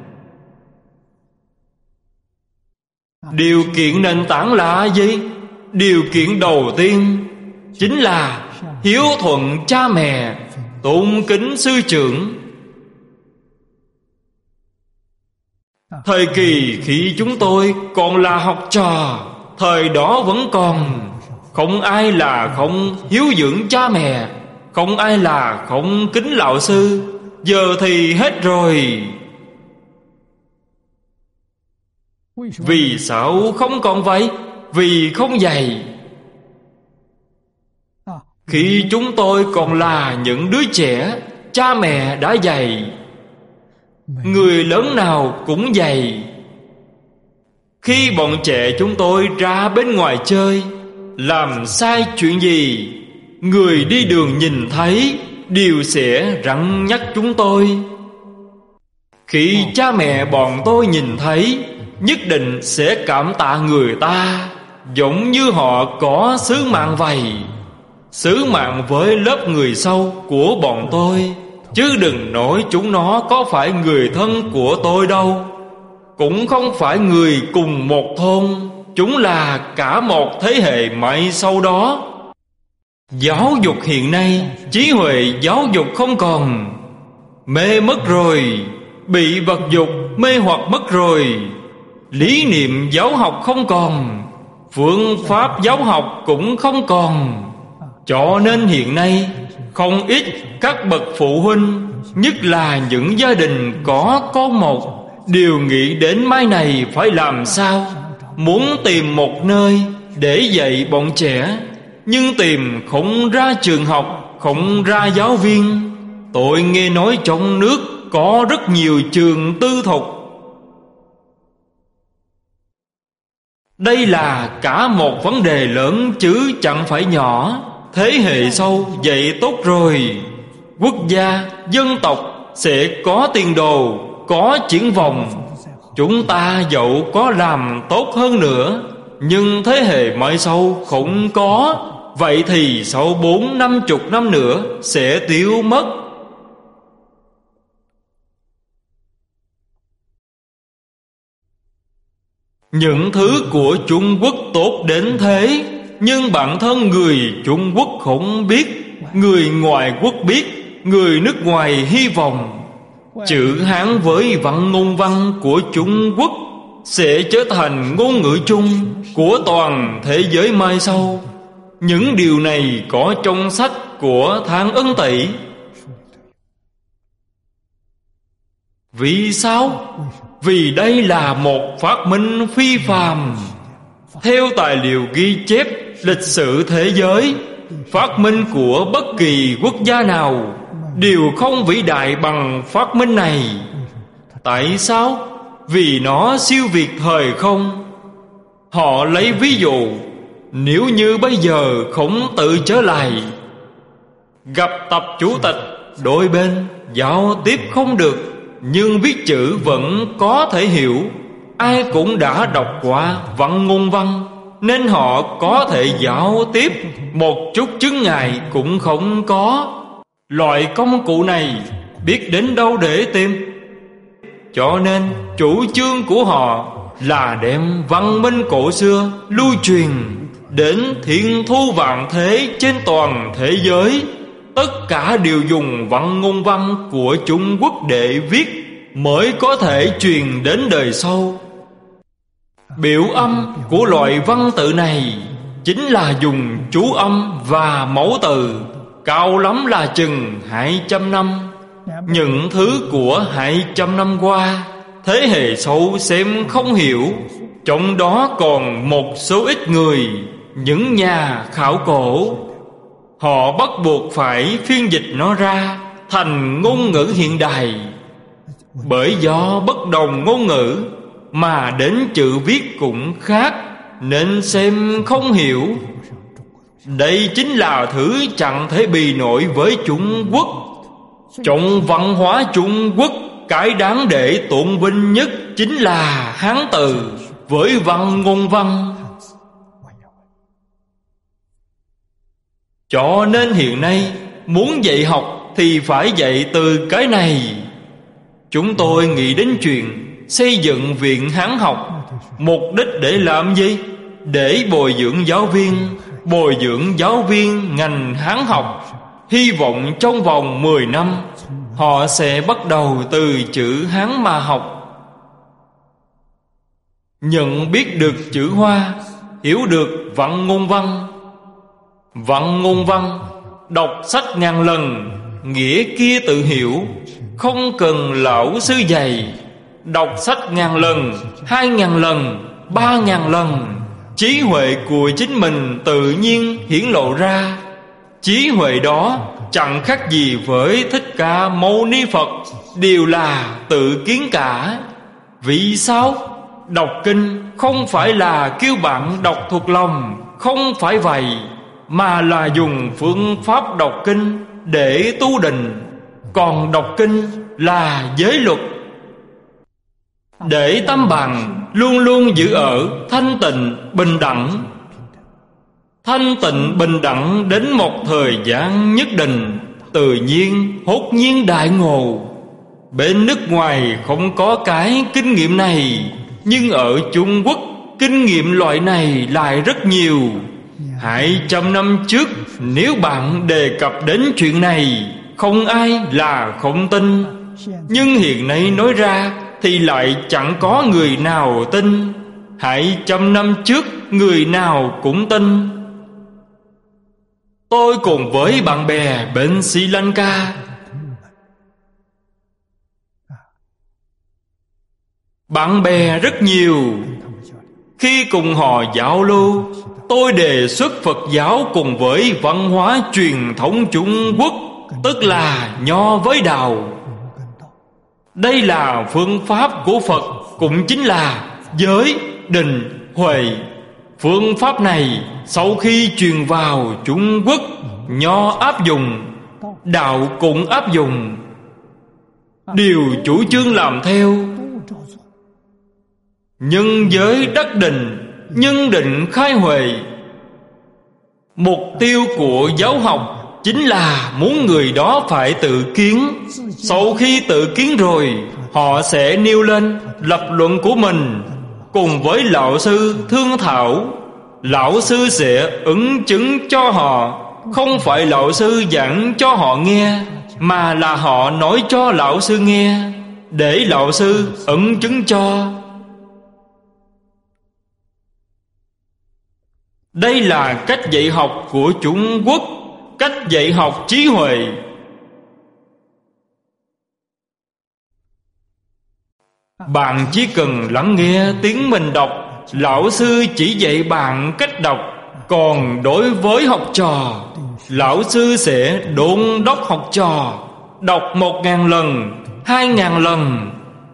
Điều kiện nền tảng là gì? Điều kiện đầu tiên chính là hiếu thuận cha mẹ, tôn kính sư trưởng. Thời kỳ khi chúng tôi còn là học trò, thời đó vẫn còn không ai là không hiếu dưỡng cha mẹ, không ai là không kính lão sư. Giờ thì hết rồi. Vì sao không còn vậy? Vì không dạy. Khi chúng tôi còn là những đứa trẻ, cha mẹ đã dạy. Người lớn nào cũng dạy. Khi bọn trẻ chúng tôi ra bên ngoài chơi, làm sai chuyện gì, người đi đường nhìn thấy đều sẽ răn nhắc chúng tôi. Khi cha mẹ bọn tôi nhìn thấy, nhất định sẽ cảm tạ người ta, giống như họ có sứ mạng vậy. Sứ mạng với lớp người sau của bọn tôi, chứ đừng nói chúng nó có phải người thân của tôi đâu, cũng không phải người cùng một thôn. Chúng là cả một thế hệ mai sau đó. Giáo dục hiện nay, trí huệ giáo dục không còn, mê mất rồi, bị vật dục mê hoặc mất rồi. Lý niệm giáo học không còn, phương pháp giáo học cũng không còn. Cho nên hiện nay không ít các bậc phụ huynh, nhất là những gia đình có con một, đều nghĩ đến mai này phải làm sao, muốn tìm một nơi để dạy bọn trẻ, nhưng tìm không ra trường học, không ra giáo viên. Tôi nghe nói trong nước có rất nhiều trường tư thục. Đây là cả một vấn đề lớn chứ chẳng phải nhỏ. Thế hệ sau dạy tốt rồi, quốc gia, dân tộc sẽ có tiền đồ, có triển vọng. Chúng ta dẫu có làm tốt hơn nữa, nhưng thế hệ mai sau không có, vậy thì sau bốn năm chục năm nữa sẽ tiêu mất. Những thứ của Trung Quốc tốt đến thế, nhưng bản thân người Trung Quốc không biết, người ngoài quốc biết, người nước ngoài hy vọng. Chữ Hán với văn ngôn văn của Trung Quốc sẽ trở thành ngôn ngữ chung của toàn thế giới mai sau. Những điều này có trong sách của Thang Ân Tỷ. Vì sao? Vì đây là một phát minh phi phàm. Theo tài liệu ghi chép lịch sử thế giới, phát minh của bất kỳ quốc gia nào đều không vĩ đại bằng phát minh này. Tại sao? Vì nó siêu việt thời không. Họ lấy ví dụ, nếu như bây giờ Khổng Tử trở lại, gặp Tập Chủ tịch, đôi bên giao tiếp không được, nhưng viết chữ vẫn có thể hiểu. Ai cũng đã đọc qua văn ngôn văn, nên họ có thể giao tiếp, một chút chướng ngại cũng không có. Loại công cụ này biết đến đâu để tìm. Cho nên chủ trương của họ là đem văn minh cổ xưa lưu truyền đến thiên thu vạn thế trên toàn thế giới. tất cả đều dùng văn ngôn văn của Trung Quốc để viết, mới có thể truyền đến đời sau. Biểu âm của loại văn tự này chính là dùng chú âm và mẫu từ, cao lắm là chừng hai trăm năm. Những thứ của hai trăm năm qua, thế hệ sau xem không hiểu. Trong đó còn một số ít người, những nhà khảo cổ, họ bắt buộc phải phiên dịch nó ra thành ngôn ngữ hiện đại. Bởi do bất đồng ngôn ngữ mà đến chữ viết cũng khác, nên xem không hiểu. Đây chính là thứ chẳng thể bì nổi với Trung Quốc. Trong văn hóa Trung Quốc, cái đáng để tôn vinh nhất chính là Hán từ với văn ngôn văn. Cho nên hiện nay muốn dạy học thì phải dạy từ cái này. Chúng tôi nghĩ đến chuyện xây dựng viện Hán học. Mục đích để làm gì? Để bồi dưỡng giáo viên, bồi dưỡng giáo viên ngành Hán học. Hy vọng trong vòng mười năm họ sẽ bắt đầu từ chữ Hán mà học. Nhận biết được chữ Hoa, hiểu được văn ngôn văn. Văn ngôn văn, đọc sách ngàn lần, nghĩa kia tự hiểu, không cần lão sư dạy. Đọc sách ngàn lần, hai ngàn lần, ba ngàn lần, trí huệ của chính mình tự nhiên hiển lộ ra. Trí huệ đó chẳng khác gì với Thích Ca Mâu Ni Phật, đều là tự kiến cả. Vì sao? Đọc kinh không phải là kêu bạn đọc thuộc lòng, không phải vậy, mà là dùng phương pháp đọc kinh để tu định. Còn đọc kinh là giới luật, để tâm bạn luôn luôn giữ ở thanh tịnh bình đẳng. Thanh tịnh bình đẳng đến một thời gian nhất định, tự nhiên hốt nhiên đại ngộ. Bên nước ngoài không có cái kinh nghiệm này, nhưng ở Trung Quốc kinh nghiệm loại này lại rất nhiều. Hai trăm năm trước, nếu bạn đề cập đến chuyện này, không ai là không tin. Nhưng hiện nay nói ra thì lại chẳng có người nào tin. Hai trăm năm trước người nào cũng tin. Tôi cùng với bạn bè bên Sri Lanka, bạn bè rất nhiều. Khi cùng họ giao lưu, tôi đề xuất Phật giáo cùng với văn hóa truyền thống Trung Quốc, tức là Nho với Đạo. Đây là phương pháp của Phật, cũng chính là giới, định, huệ. Phương pháp này sau khi truyền vào Trung Quốc, Nho áp dụng, Đạo cũng áp dụng, đều chủ trương làm theo. Nhân giới đắc định, nhân định khai huệ. Mục tiêu của giáo học chính là muốn người đó phải tự kiến. Sau khi tự kiến rồi, họ sẽ nêu lên lập luận của mình, cùng với lão sư thương thảo. Lão sư sẽ ứng chứng cho họ. Không phải lão sư giảng cho họ nghe, mà là họ nói cho lão sư nghe, để lão sư ứng chứng cho. Đây là cách dạy học của Trung Quốc, cách dạy học trí huệ. Bạn chỉ cần lắng nghe tiếng mình đọc, lão sư chỉ dạy bạn cách đọc. Còn đối với học trò, lão sư sẽ đôn đốc học trò đọc một ngàn lần, hai ngàn lần.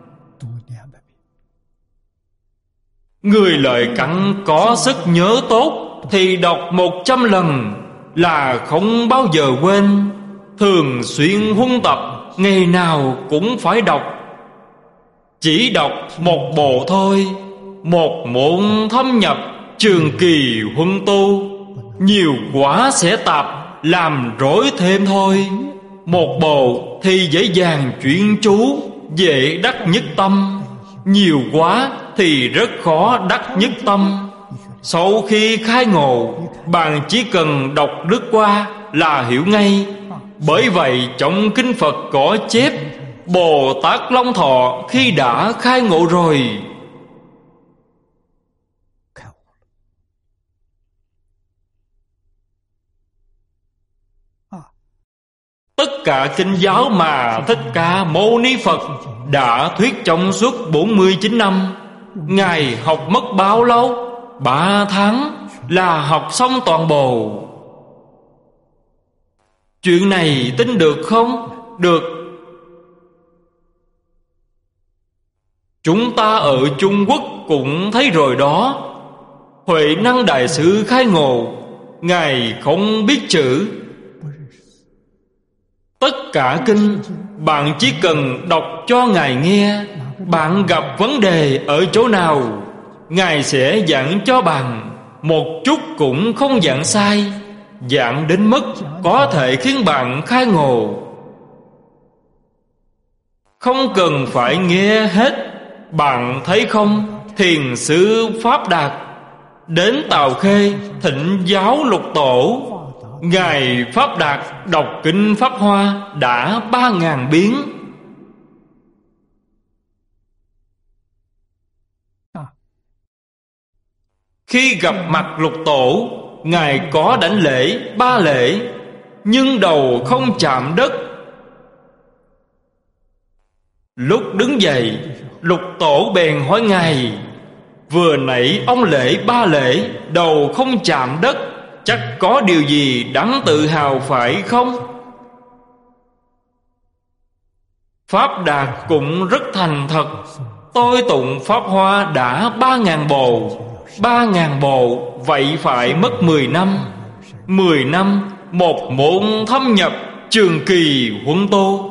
Người lợi cặn có sức nhớ tốt thì đọc một trăm lần là không bao giờ quên. Thường xuyên huân tập, ngày nào cũng phải đọc. Chỉ đọc một bộ thôi, một môn thâm nhập, trường kỳ huân tu. Nhiều quá sẽ tạp, làm rối thêm thôi. Một bộ thì dễ dàng chuyên chú, dễ đắc nhất tâm. Nhiều quá thì rất khó đắc nhất tâm. Sau khi khai ngộ, bạn chỉ cần đọc lướt qua là hiểu ngay. Bởi vậy trong kinh Phật có chép, Bồ Tát Long Thọ khi đã khai ngộ rồi. Tất cả kinh giáo mà Thích Ca Mâu Ni Phật đã thuyết trong suốt bốn mươi chín năm, Ngài học mất bao lâu? Ba tháng là học xong toàn bộ. Chuyện này tin được không? Được. Chúng ta ở Trung Quốc cũng thấy rồi đó. Huệ Năng Đại Sư khai ngộ, Ngài không biết chữ. Tất cả kinh bạn chỉ cần đọc cho Ngài nghe. Bạn gặp vấn đề ở chỗ nào, Ngài sẽ giảng cho bạn. Một chút cũng không giảng sai, giảng đến mức có thể khiến bạn khai ngộ. Không cần phải nghe hết. Bạn thấy không? Thiền sư Pháp Đạt đến Tào Khê thỉnh giáo Lục Tổ. Ngài Pháp Đạt đọc kinh Pháp Hoa đã ba ngàn biến. Khi gặp mặt Lục Tổ, Ngài có đảnh lễ ba lễ, nhưng đầu không chạm đất. Lúc đứng dậy, Lục Tổ bèn hỏi Ngài, vừa nãy ông lễ ba lễ, đầu không chạm đất, chắc có điều gì đáng tự hào phải không? Pháp Đạt cũng rất thành thật, tôi tụng Pháp Hoa đã ba ngàn bộ. Ba ngàn bộ, vậy phải mất mười năm. Mười năm, một môn thâm nhập, trường kỳ huấn tu.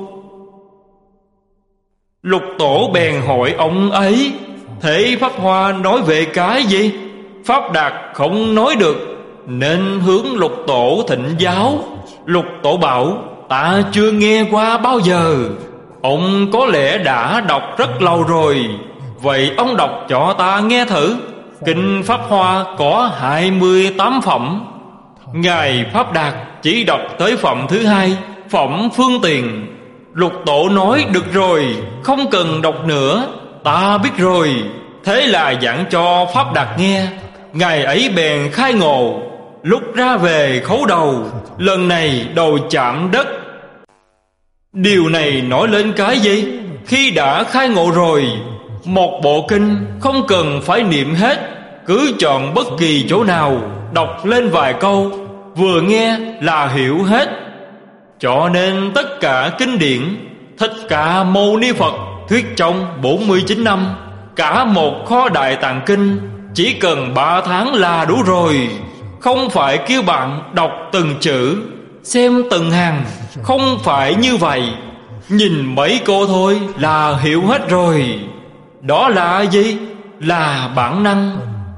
Lục Tổ bèn hỏi ông ấy, thế Pháp Hoa nói về cái gì? Pháp Đạt không nói được, nên hướng Lục Tổ thỉnh giáo. Lục Tổ bảo, ta chưa nghe qua bao giờ. Ông có lẽ đã đọc rất lâu rồi, vậy ông đọc cho ta nghe thử. Kinh Pháp Hoa có hai mươi tám phẩm. Ngài Pháp Đạt chỉ đọc tới phẩm thứ hai, phẩm Phương Tiền. Lục Tổ nói, được rồi, không cần đọc nữa, ta biết rồi. Thế là giảng cho Pháp Đạt nghe. Ngài ấy bèn khai ngộ. Lúc ra về khấu đầu, lần này đầu chạm đất. Điều này nói lên cái gì? Khi đã khai ngộ rồi, một bộ kinh không cần phải niệm hết, cứ chọn bất kỳ chỗ nào, đọc lên vài câu, vừa nghe là hiểu hết. Cho nên tất cả kinh điển Thích Ca Mâu Ni Phật thuyết trong bốn mươi chín năm, cả một kho Đại Tạng Kinh, chỉ cần ba tháng là đủ rồi. Không phải kêu bạn đọc từng chữ, xem từng hàng, không phải như vậy. Nhìn mấy cô thôi là hiểu hết rồi. Đó là gì? Là bản năng.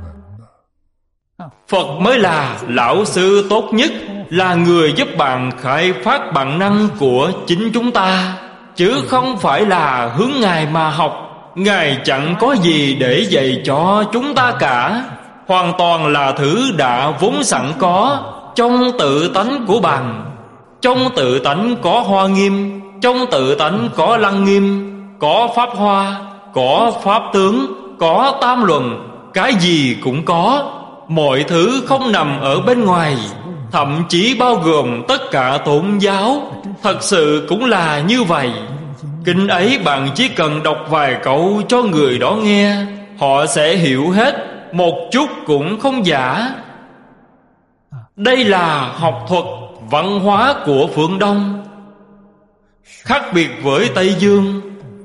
Phật mới là lão sư tốt nhất, là người giúp bạn khai phát bản năng của chính chúng ta, chứ không phải là hướng Ngài mà học. Ngài chẳng có gì để dạy cho chúng ta cả, hoàn toàn là thứ đã vốn sẵn có trong tự tánh của bạn. Trong tự tánh có Hoa Nghiêm, trong tự tánh có Lăng Nghiêm, có Pháp Hoa, có Pháp Tướng, có Tam Luận, cái gì cũng có. Mọi thứ không nằm ở bên ngoài, thậm chí bao gồm tất cả tôn giáo. Thật sự cũng là như vậy. Kinh ấy bạn chỉ cần đọc vài câu cho người đó nghe, họ sẽ hiểu hết, một chút cũng không giả. Đây là học thuật văn hóa của phương Đông, khác biệt với Tây Dương.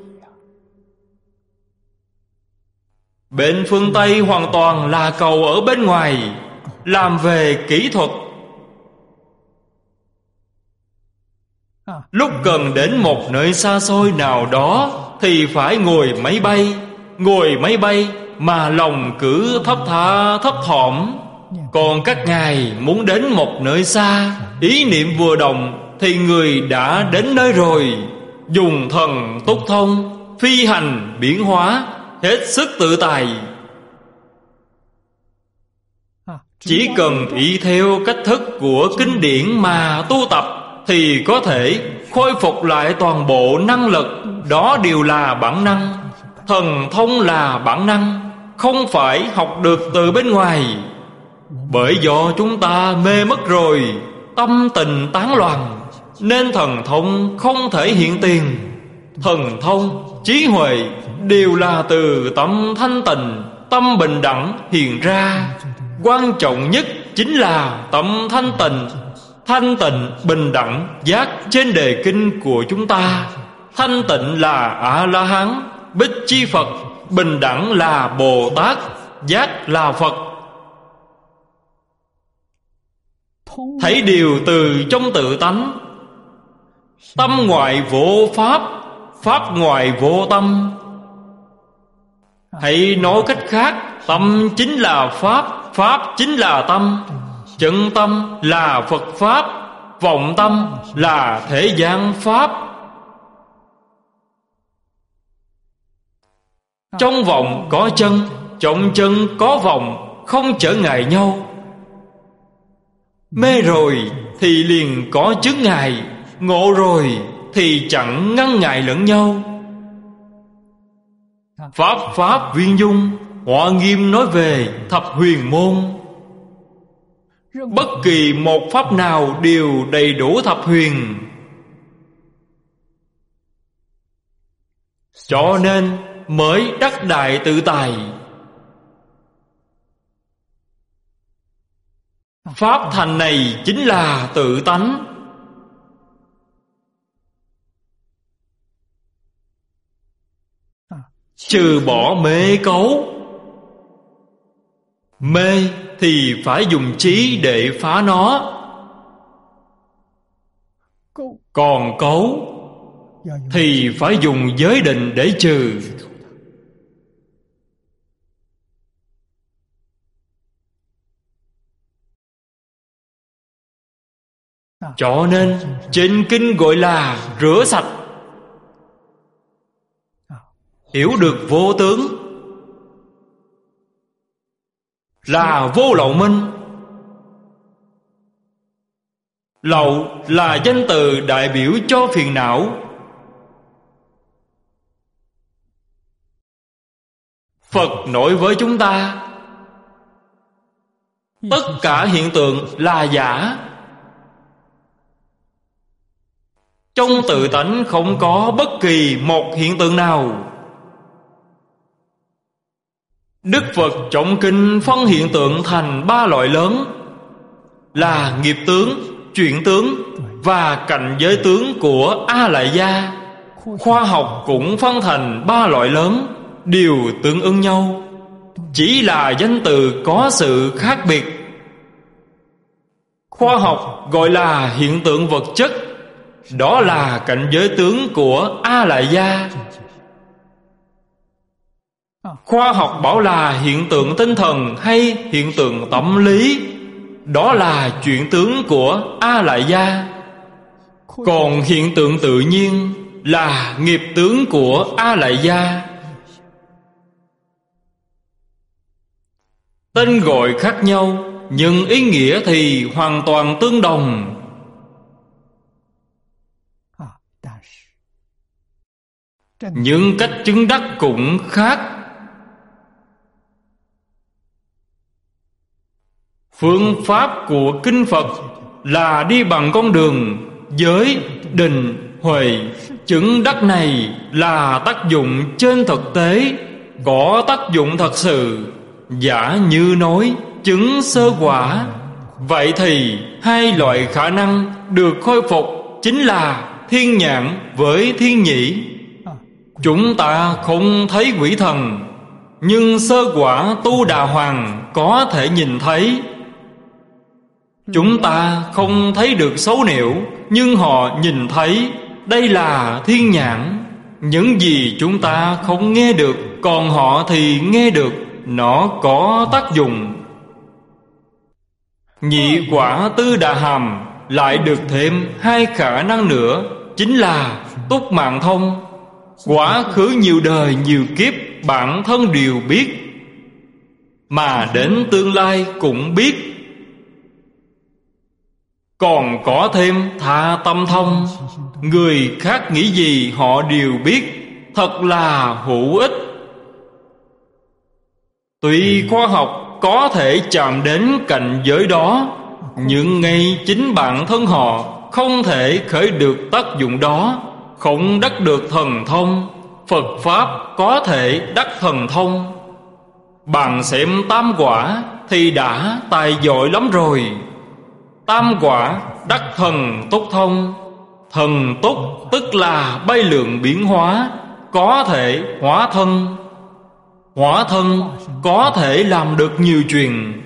Bên phương Tây hoàn toàn là cầu ở bên ngoài, làm về kỹ thuật. Lúc cần đến một nơi xa xôi nào đó thì phải ngồi máy bay. Ngồi máy bay mà lòng cứ thấp tha thấp thỏm. Còn các ngài muốn đến một nơi xa, ý niệm vừa động thì người đã đến nơi rồi. Dùng thần túc thông, phi hành biến hóa, hết sức tự tại. Chỉ cần y theo cách thức của kinh điển mà tu tập thì có thể khôi phục lại toàn bộ năng lực. Đó đều là bản năng. Thần thông là bản năng, không phải học được từ bên ngoài. Bởi do chúng ta mê mất rồi, tâm tình tán loạn, nên thần thông không thể hiện tiền. Thần thông, trí huệ đều là từ tâm thanh tịnh, tâm bình đẳng hiện ra. Quan trọng nhất chính là tâm thanh tịnh. Thanh tịnh, bình đẳng, giác trên đề kinh của chúng ta. Thanh tịnh là A-la-hán, Bích Chi Phật. Bình đẳng là Bồ Tát, giác là Phật. Thấy điều từ trong tự tánh. Tâm ngoại vô pháp, pháp ngoại vô tâm. Hãy nói cách khác, tâm chính là pháp, pháp chính là tâm. Chân tâm là Phật pháp, vọng tâm là thế gian pháp. Trong vọng có chân, trong chân có vọng, không trở ngại nhau. Mê rồi thì liền có chướng ngại, ngộ rồi thì chẳng ngăn ngại lẫn nhau. Pháp pháp viên dung, Hoa Nghiêm nói về thập huyền môn. Bất kỳ một pháp nào đều đầy đủ thập huyền. Cho nên mới đắc đại tự tại. Pháp thành này chính là tự tánh. Trừ bỏ mê cấu. Mê thì phải dùng trí để phá nó. Còn cấu thì phải dùng giới định để trừ. Cho nên trên kinh gọi là rửa sạch. Hiểu được vô tướng là vô lậu minh. Lậu là danh từ đại biểu cho phiền não. Phật nói với chúng ta, tất cả hiện tượng là giả. Trong tự tánh không có bất kỳ một hiện tượng nào. Đức Phật trọng kinh phân hiện tượng thành ba loại lớn, là nghiệp tướng, chuyển tướng và cảnh giới tướng của A Lại Gia. Khoa học cũng phân thành ba loại lớn, đều tương ứng nhau, chỉ là danh từ có sự khác biệt. Khoa học gọi là hiện tượng vật chất, đó là cảnh giới tướng của A Lại Gia. Khoa học bảo là hiện tượng tinh thần hay hiện tượng tâm lý, đó là chuyển tướng của A Lại Gia. Còn hiện tượng tự nhiên là nghiệp tướng của A Lại Gia. Tên gọi khác nhau, nhưng ý nghĩa thì hoàn toàn tương đồng. Nhưng cách chứng đắc cũng khác. Phương pháp của Kinh Phật là đi bằng con đường giới, định, huệ. Chứng đắc này là tác dụng trên thực tế, có tác dụng thật sự. Giả như nói chứng sơ quả, vậy thì hai loại khả năng được khôi phục chính là thiên nhãn với thiên nhĩ. Chúng ta không thấy quỷ thần, nhưng sơ quả Tu Đà Hoàng có thể nhìn thấy. Chúng ta không thấy được xấu nẻo, nhưng họ nhìn thấy. Đây là thiên nhãn. Những gì chúng ta không nghe được, còn họ thì nghe được, nó có tác dụng. Nhị quả Tư Đà Hàm lại được thêm hai khả năng nữa, chính là túc mạng thông. Quá khứ nhiều đời nhiều kiếp bản thân đều biết, mà đến tương lai cũng biết. Còn có thêm tha tâm thông. Người khác nghĩ gì họ đều biết, thật là hữu ích. Tuy khoa học có thể chạm đến cảnh giới đó, nhưng ngay chính bản thân họ không thể khởi được tác dụng đó, không đắc được thần thông. Phật Pháp có thể đắc thần thông. Bạn xem tam quả thì đã tài giỏi lắm rồi. Tam quả đắc thần túc thông. Thần túc tức là bay lượn biến hóa, có thể hóa thân. Hóa thân có thể làm được nhiều chuyện.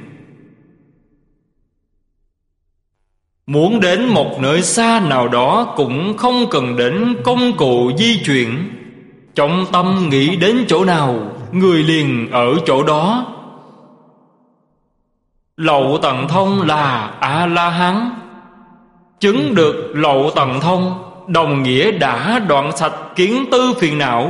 Muốn đến một nơi xa nào đó cũng không cần đến công cụ di chuyển. Trong tâm nghĩ đến chỗ nào, người liền ở chỗ đó. Lậu tận thông là A-la-hán. Chứng được lậu tận thông đồng nghĩa đã đoạn sạch kiến tư phiền não.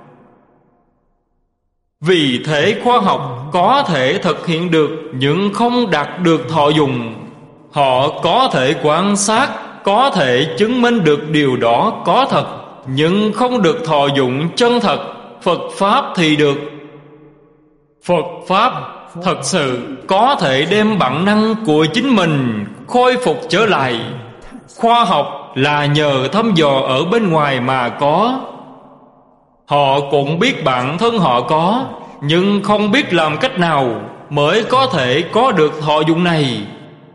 Vì thế khoa học có thể thực hiện được nhưng không đạt được thọ dụng. Họ có thể quan sát, có thể chứng minh được điều đó có thật, nhưng không được thọ dụng chân thật. Phật Pháp thì được. Phật Pháp thật sự có thể đem bản năng của chính mình khôi phục trở lại. Khoa học là nhờ thăm dò ở bên ngoài mà có. Họ cũng biết bản thân họ có, nhưng không biết làm cách nào mới có thể có được thọ dụng này.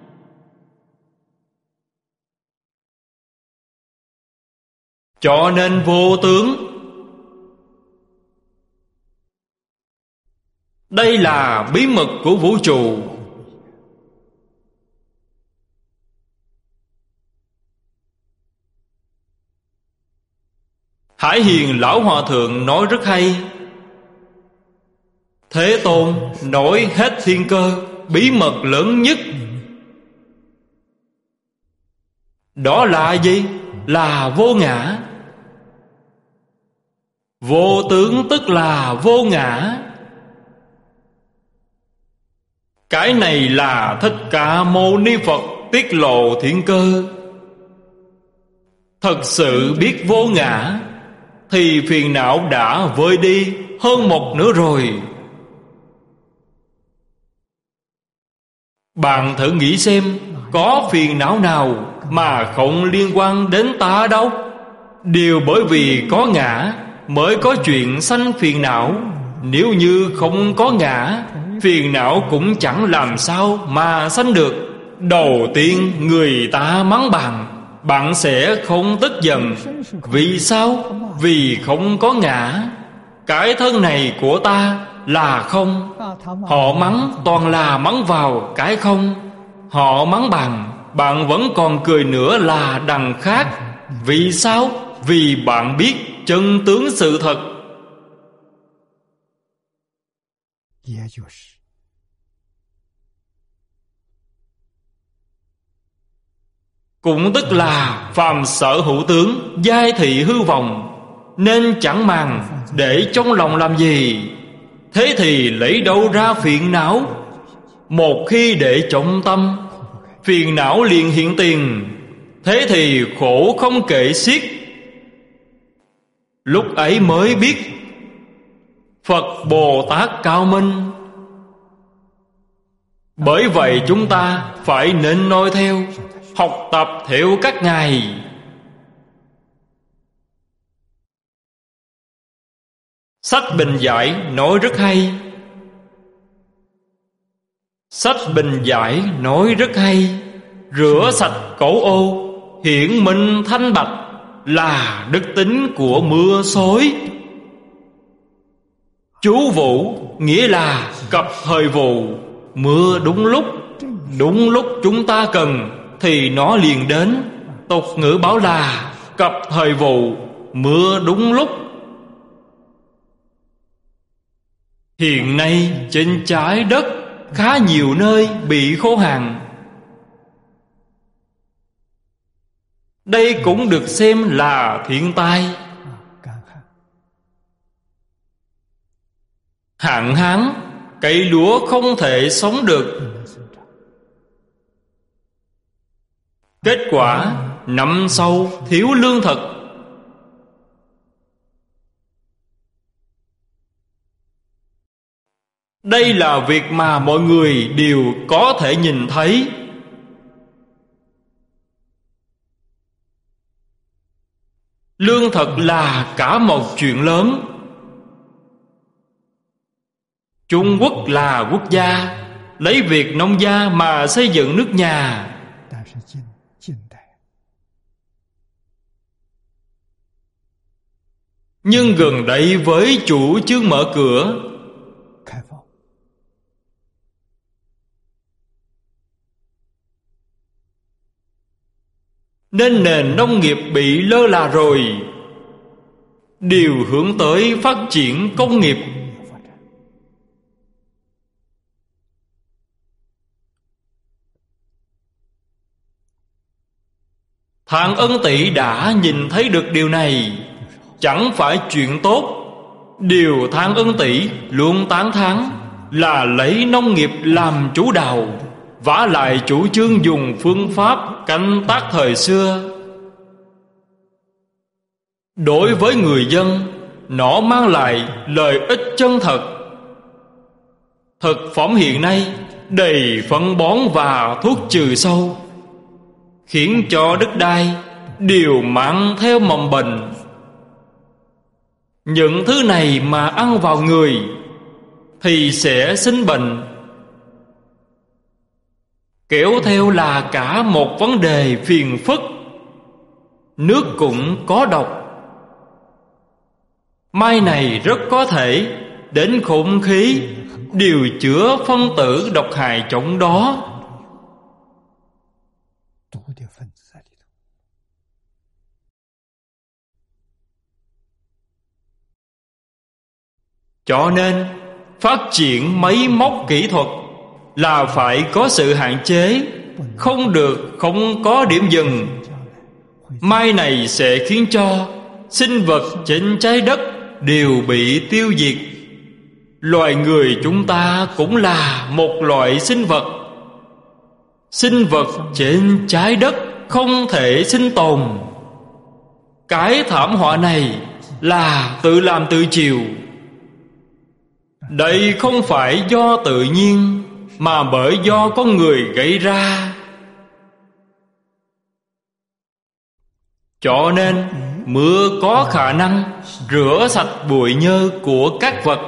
Cho nên vô tướng. Đây là bí mật của vũ trụ. Hải Hiền Lão Hòa Thượng nói rất hay. Thế Tôn nói hết thiên cơ, bí mật lớn nhất đó là gì? Là vô ngã. Vô tướng tức là vô ngã. Cái này là Thích Ca Mâu Ni Phật tiết lộ thiên cơ. Thật sự biết vô ngã thì phiền não đã vơi đi hơn một nửa rồi. Bạn thử nghĩ xem, có phiền não nào mà không liên quan đến ta đâu? Đều bởi vì có ngã mới có chuyện sanh phiền não. Nếu như không có ngã, phiền não cũng chẳng làm sao mà sanh được. Đầu tiên người ta mắng bạn, bạn sẽ không tức giận. Vì sao? Vì không có ngã. Cái thân này của ta là không. Họ mắng toàn là mắng vào cái không. Họ mắng bạn, bạn vẫn còn cười nữa là đằng khác. Vì sao? Vì bạn biết chân tướng sự thật. Cũng tức là phàm sở hữu tướng, giai thị hư vọng, nên chẳng màng để trong lòng làm gì. Thế thì lấy đâu ra phiền não? Một khi để trọng tâm, phiền não liền hiện tiền. Thế thì khổ không kể xiết. Lúc ấy mới biết Phật Bồ Tát cao minh. Bởi vậy chúng ta phải nên noi theo, học tập theo các ngài. Sách Bình Giải nói rất hay. Sách Bình Giải nói rất hay. Rửa sạch cẩu ô, hiển minh thanh bạch, là đức tính của mưa xối. Chú vụ nghĩa là cập thời vụ. Mưa đúng lúc, đúng lúc chúng ta cần thì nó liền đến. Tục ngữ bảo là cập thời vụ, mưa đúng lúc. Hiện nay trên trái đất khá nhiều nơi bị khô hạn. Đây cũng được xem là thiên tai. Hạn hán, cây lúa không thể sống được. Kết quả năm sau thiếu lương thực. Đây là việc mà mọi người đều có thể nhìn thấy. Lương thực là cả một chuyện lớn. Trung Quốc là quốc gia lấy việc nông gia mà xây dựng nước nhà. Nhưng gần đây với chủ trương mở cửa, nên nền nông nghiệp bị lơ là rồi, đều hướng tới phát triển công nghiệp. Thang Ân Tỵ đã nhìn thấy được điều này, chẳng phải chuyện tốt. Điều Thang Ân Tỵ luôn tán thán là lấy nông nghiệp làm chủ đạo, vả lại chủ trương dùng phương pháp canh tác thời xưa. Đối với người dân, nó mang lại lợi ích chân thật. Thực phẩm hiện nay đầy phân bón và thuốc trừ sâu, khiến cho đất đai đều mang theo mầm bệnh. Những thứ này mà ăn vào người thì sẽ sinh bệnh, kéo theo là cả một vấn đề phiền phức. Nước cũng có độc. Mai này rất có thể đến không khí đều chứa phân tử độc hại trong đó. Cho nên phát triển máy móc kỹ thuật là phải có sự hạn chế, không được không có điểm dừng. Mai này sẽ khiến cho sinh vật trên trái đất đều bị tiêu diệt. Loài người chúng ta cũng là một loại sinh vật. Sinh vật trên trái đất không thể sinh tồn. Cái thảm họa này là tự làm tự chịu. Đây không phải do tự nhiên, mà bởi do con người gây ra. Cho nên mưa có khả năng rửa sạch bụi nhơ của các vật,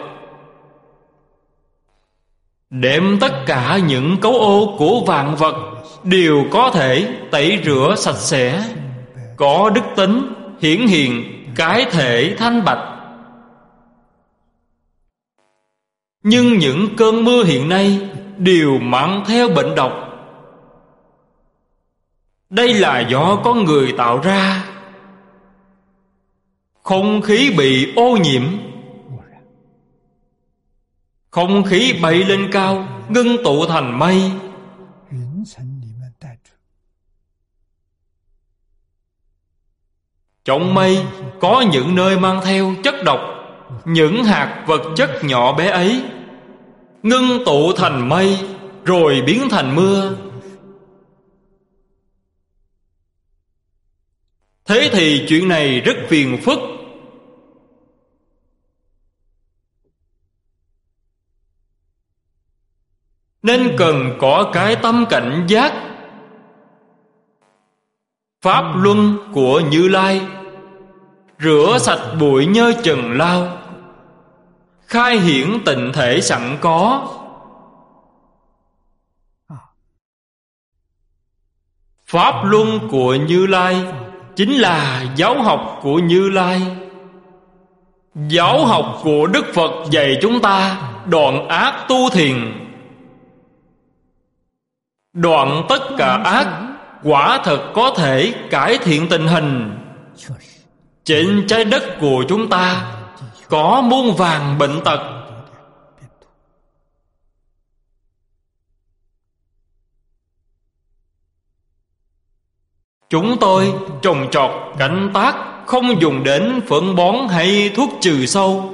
đem tất cả những cấu ô của vạn vật đều có thể tẩy rửa sạch sẽ, có đức tính hiển hiện cái thể thanh bạch. Nhưng những cơn mưa hiện nay đều mang theo bệnh độc. Đây là do con người tạo ra. Không khí bị ô nhiễm, không khí bay lên cao, ngưng tụ thành mây. Trong mây có những nơi mang theo chất độc. Những hạt vật chất nhỏ bé ấy ngưng tụ thành mây, rồi biến thành mưa. Thế thì chuyện này rất phiền phức. Nên cần có cái tâm cảnh giác. Pháp luân của Như Lai rửa sạch bụi nhơ trần lao, khai hiển tịnh thể sẵn có. Pháp luân của Như Lai chính là giáo học của Như Lai. Giáo học của Đức Phật dạy chúng ta đoạn ác tu thiền. Đoạn tất cả ác, quả thật có thể cải thiện tình hình. Trên trái đất của chúng ta có muôn vàn bệnh tật. Chúng tôi trồng trọt canh tác, không dùng đến phân bón hay thuốc trừ sâu.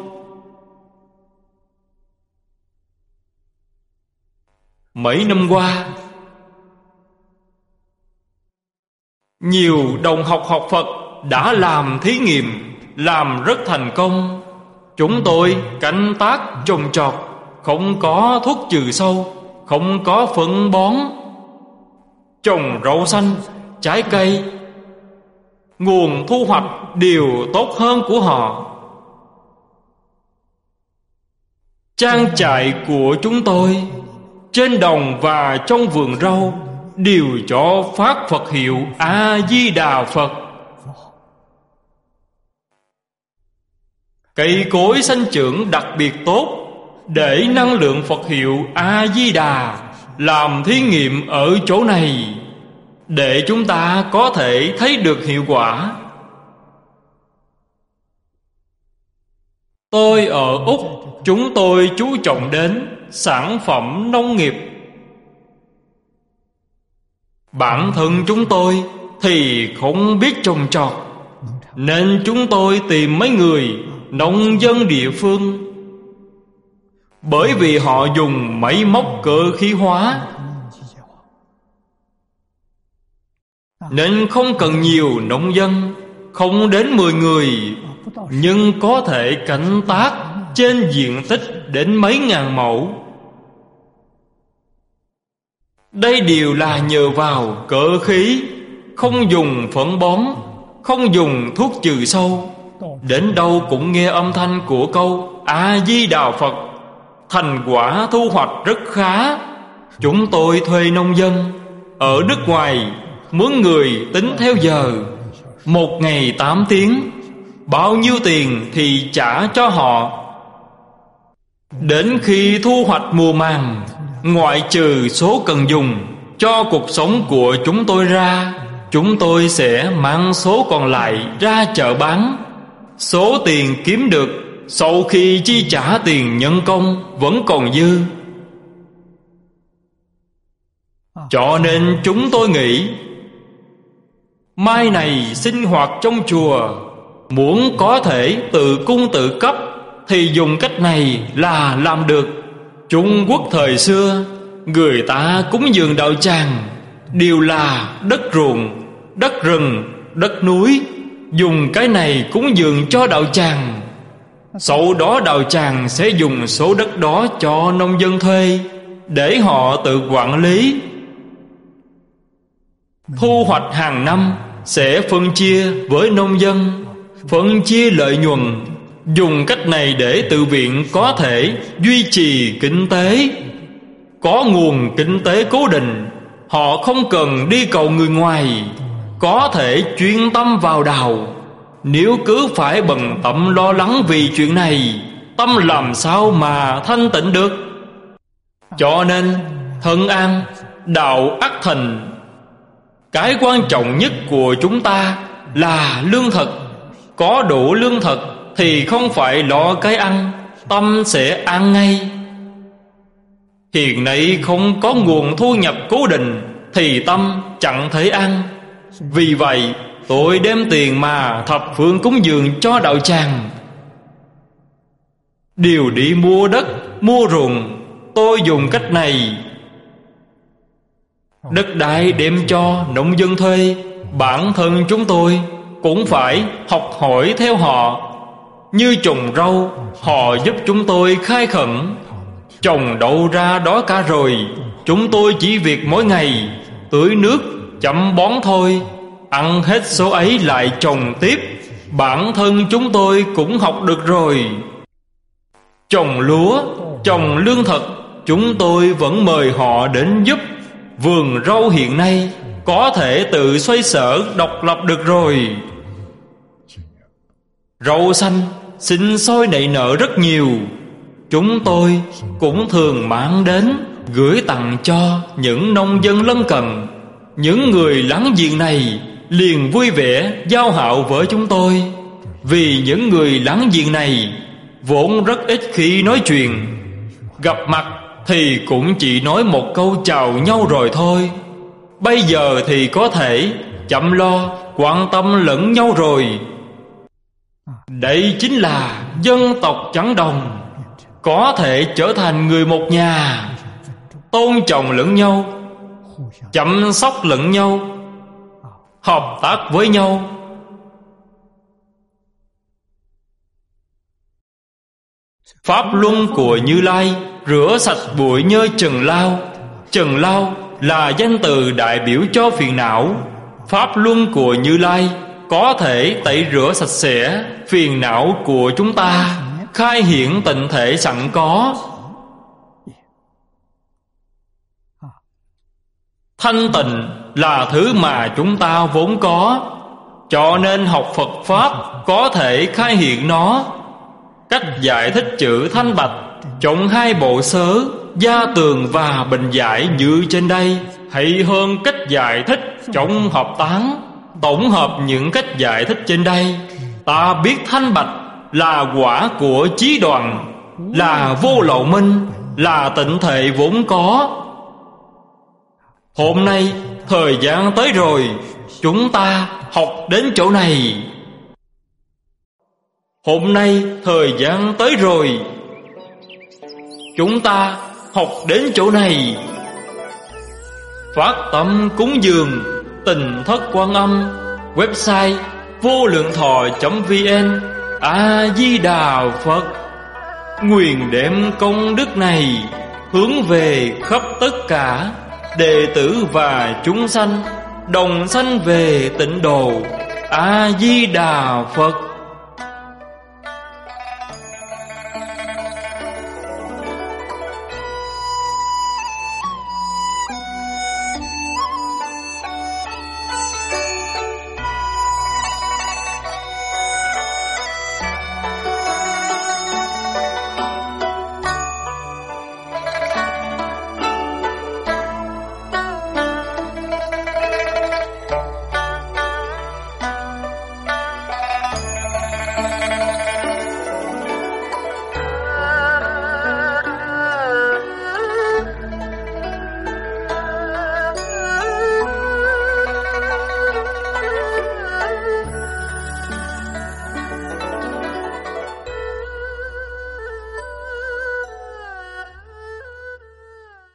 Mấy năm qua, Nhiều đồng học học Phật đã làm thí nghiệm, làm rất thành công. Chúng tôi canh tác trồng trọt, không có thuốc trừ sâu, không có phân bón, trồng rau xanh, trái cây, nguồn thu hoạch đều tốt hơn của họ. Trang trại của chúng tôi, trên đồng và trong vườn rau, đều cho phát Phật hiệu A-di-đà Phật. Cây cối sanh trưởng đặc biệt tốt, để năng lượng Phật hiệu A-di-đà làm thí nghiệm ở chỗ này, để chúng ta có thể thấy được hiệu quả. Tôi ở Úc, chúng tôi chú trọng đến sản phẩm nông nghiệp. Bản thân chúng tôi thì không biết trồng trọt, nên chúng tôi tìm mấy người nông dân địa phương. Bởi vì họ dùng máy móc cơ khí hóa, nên không cần nhiều nông dân, không đến mười người, nhưng có thể canh tác trên diện tích đến mấy ngàn mẫu. Đây đều là nhờ vào cơ khí, không dùng phân bón, không dùng thuốc trừ sâu. Đến đâu cũng nghe âm thanh của câu A-di-đà Phật. Thành quả thu hoạch rất khá. Chúng tôi thuê nông dân ở nước ngoài, mướn người tính theo giờ, một ngày tám tiếng, bao nhiêu tiền thì trả cho họ. Đến khi thu hoạch mùa màng, ngoại trừ số cần dùng cho cuộc sống của chúng tôi ra, chúng tôi sẽ mang số còn lại ra chợ bán. Số tiền kiếm được sau khi chi trả tiền nhân công vẫn còn dư. Cho nên chúng tôi nghĩ, mai này sinh hoạt trong chùa, muốn có thể tự cung tự cấp thì dùng cách này là làm được. Trung Quốc thời xưa, người ta cúng dường đạo tràng đều là đất ruộng, đất rừng, đất núi. Dùng cái này cúng dường cho đạo tràng, sau đó đạo tràng sẽ dùng số đất đó cho nông dân thuê, để họ tự quản lý. Thu hoạch hàng năm sẽ phân chia với nông dân, phân chia lợi nhuận. Dùng cách này để tự viện có thể duy trì kinh tế, có nguồn kinh tế cố định. Họ không cần đi cầu người ngoài, có thể chuyên tâm vào đạo. Nếu cứ phải bận tâm lo lắng vì chuyện này, tâm làm sao mà thanh tịnh được. Cho nên thân an, đạo ắt thành. Cái quan trọng nhất của chúng ta là lương thực. Có đủ lương thực thì không phải lo cái ăn, tâm sẽ an ngay. Hiện nay không có nguồn thu nhập cố định thì tâm chẳng thể ăn. Vì vậy tôi đem tiền mà thập phương cúng dường cho đạo tràng đều đi mua đất, mua ruộng. Tôi dùng cách này. Đất đai đem cho nông dân thuê, bản thân chúng tôi cũng phải học hỏi theo họ. Như trồng rau, họ giúp chúng tôi khai khẩn. Trồng đậu ra đó cả rồi, chúng tôi chỉ việc mỗi ngày tưới nước, chăm bón thôi. Ăn hết số ấy lại trồng tiếp. Bản thân chúng tôi cũng học được rồi. Trồng lúa, trồng lương thực, chúng tôi vẫn mời họ đến giúp. Vườn rau hiện nay có thể tự xoay sở độc lập được rồi. Rau xanh sinh sôi nảy nở rất nhiều. Chúng tôi cũng thường mang đến gửi tặng cho những nông dân lân cận. Những người láng giềng này liền vui vẻ giao hảo với chúng tôi. Vì những người láng giềng này vốn rất ít khi nói chuyện, gặp mặt thì cũng chỉ nói một câu chào nhau rồi thôi. Bây giờ thì có thể chăm lo, quan tâm lẫn nhau rồi. Đây chính là dân tộc Trắng Đồng, có thể trở thành người một nhà, tôn trọng lẫn nhau, chăm sóc lẫn nhau. hợp tác với nhau. Pháp luân của Như Lai rửa sạch bụi nhơ trần lao. Trần lao là danh từ đại biểu cho phiền não. Pháp luân của Như Lai có thể tẩy rửa sạch sẽ phiền não của chúng ta, khai hiện tịnh thể sẵn có. Thanh tịnh là thứ mà chúng ta vốn có, cho nên học Phật Pháp có thể khai hiện nó. Cách giải thích chữ thanh bạch trong hai bộ sớ Gia Tường và Bình Giải như trên đây hay hơn cách giải thích trong hợp tán. Tổng hợp những cách giải thích trên đây, ta biết thanh bạch là quả của chí đoạn, là vô lậu minh, là tịnh thể vốn có. Hôm nay thời gian tới rồi, chúng ta học đến chỗ này. Hôm nay thời gian tới rồi, chúng ta học đến chỗ này. Phát tâm cúng dường Tịnh Thất Quan Âm. Website vô lượng thọ chấm vn. A Di Đà Phật. Nguyện đem công đức này hướng về khắp tất cả đệ tử và chúng sanh, đồng sanh về tịnh độ. A Di Đà Phật.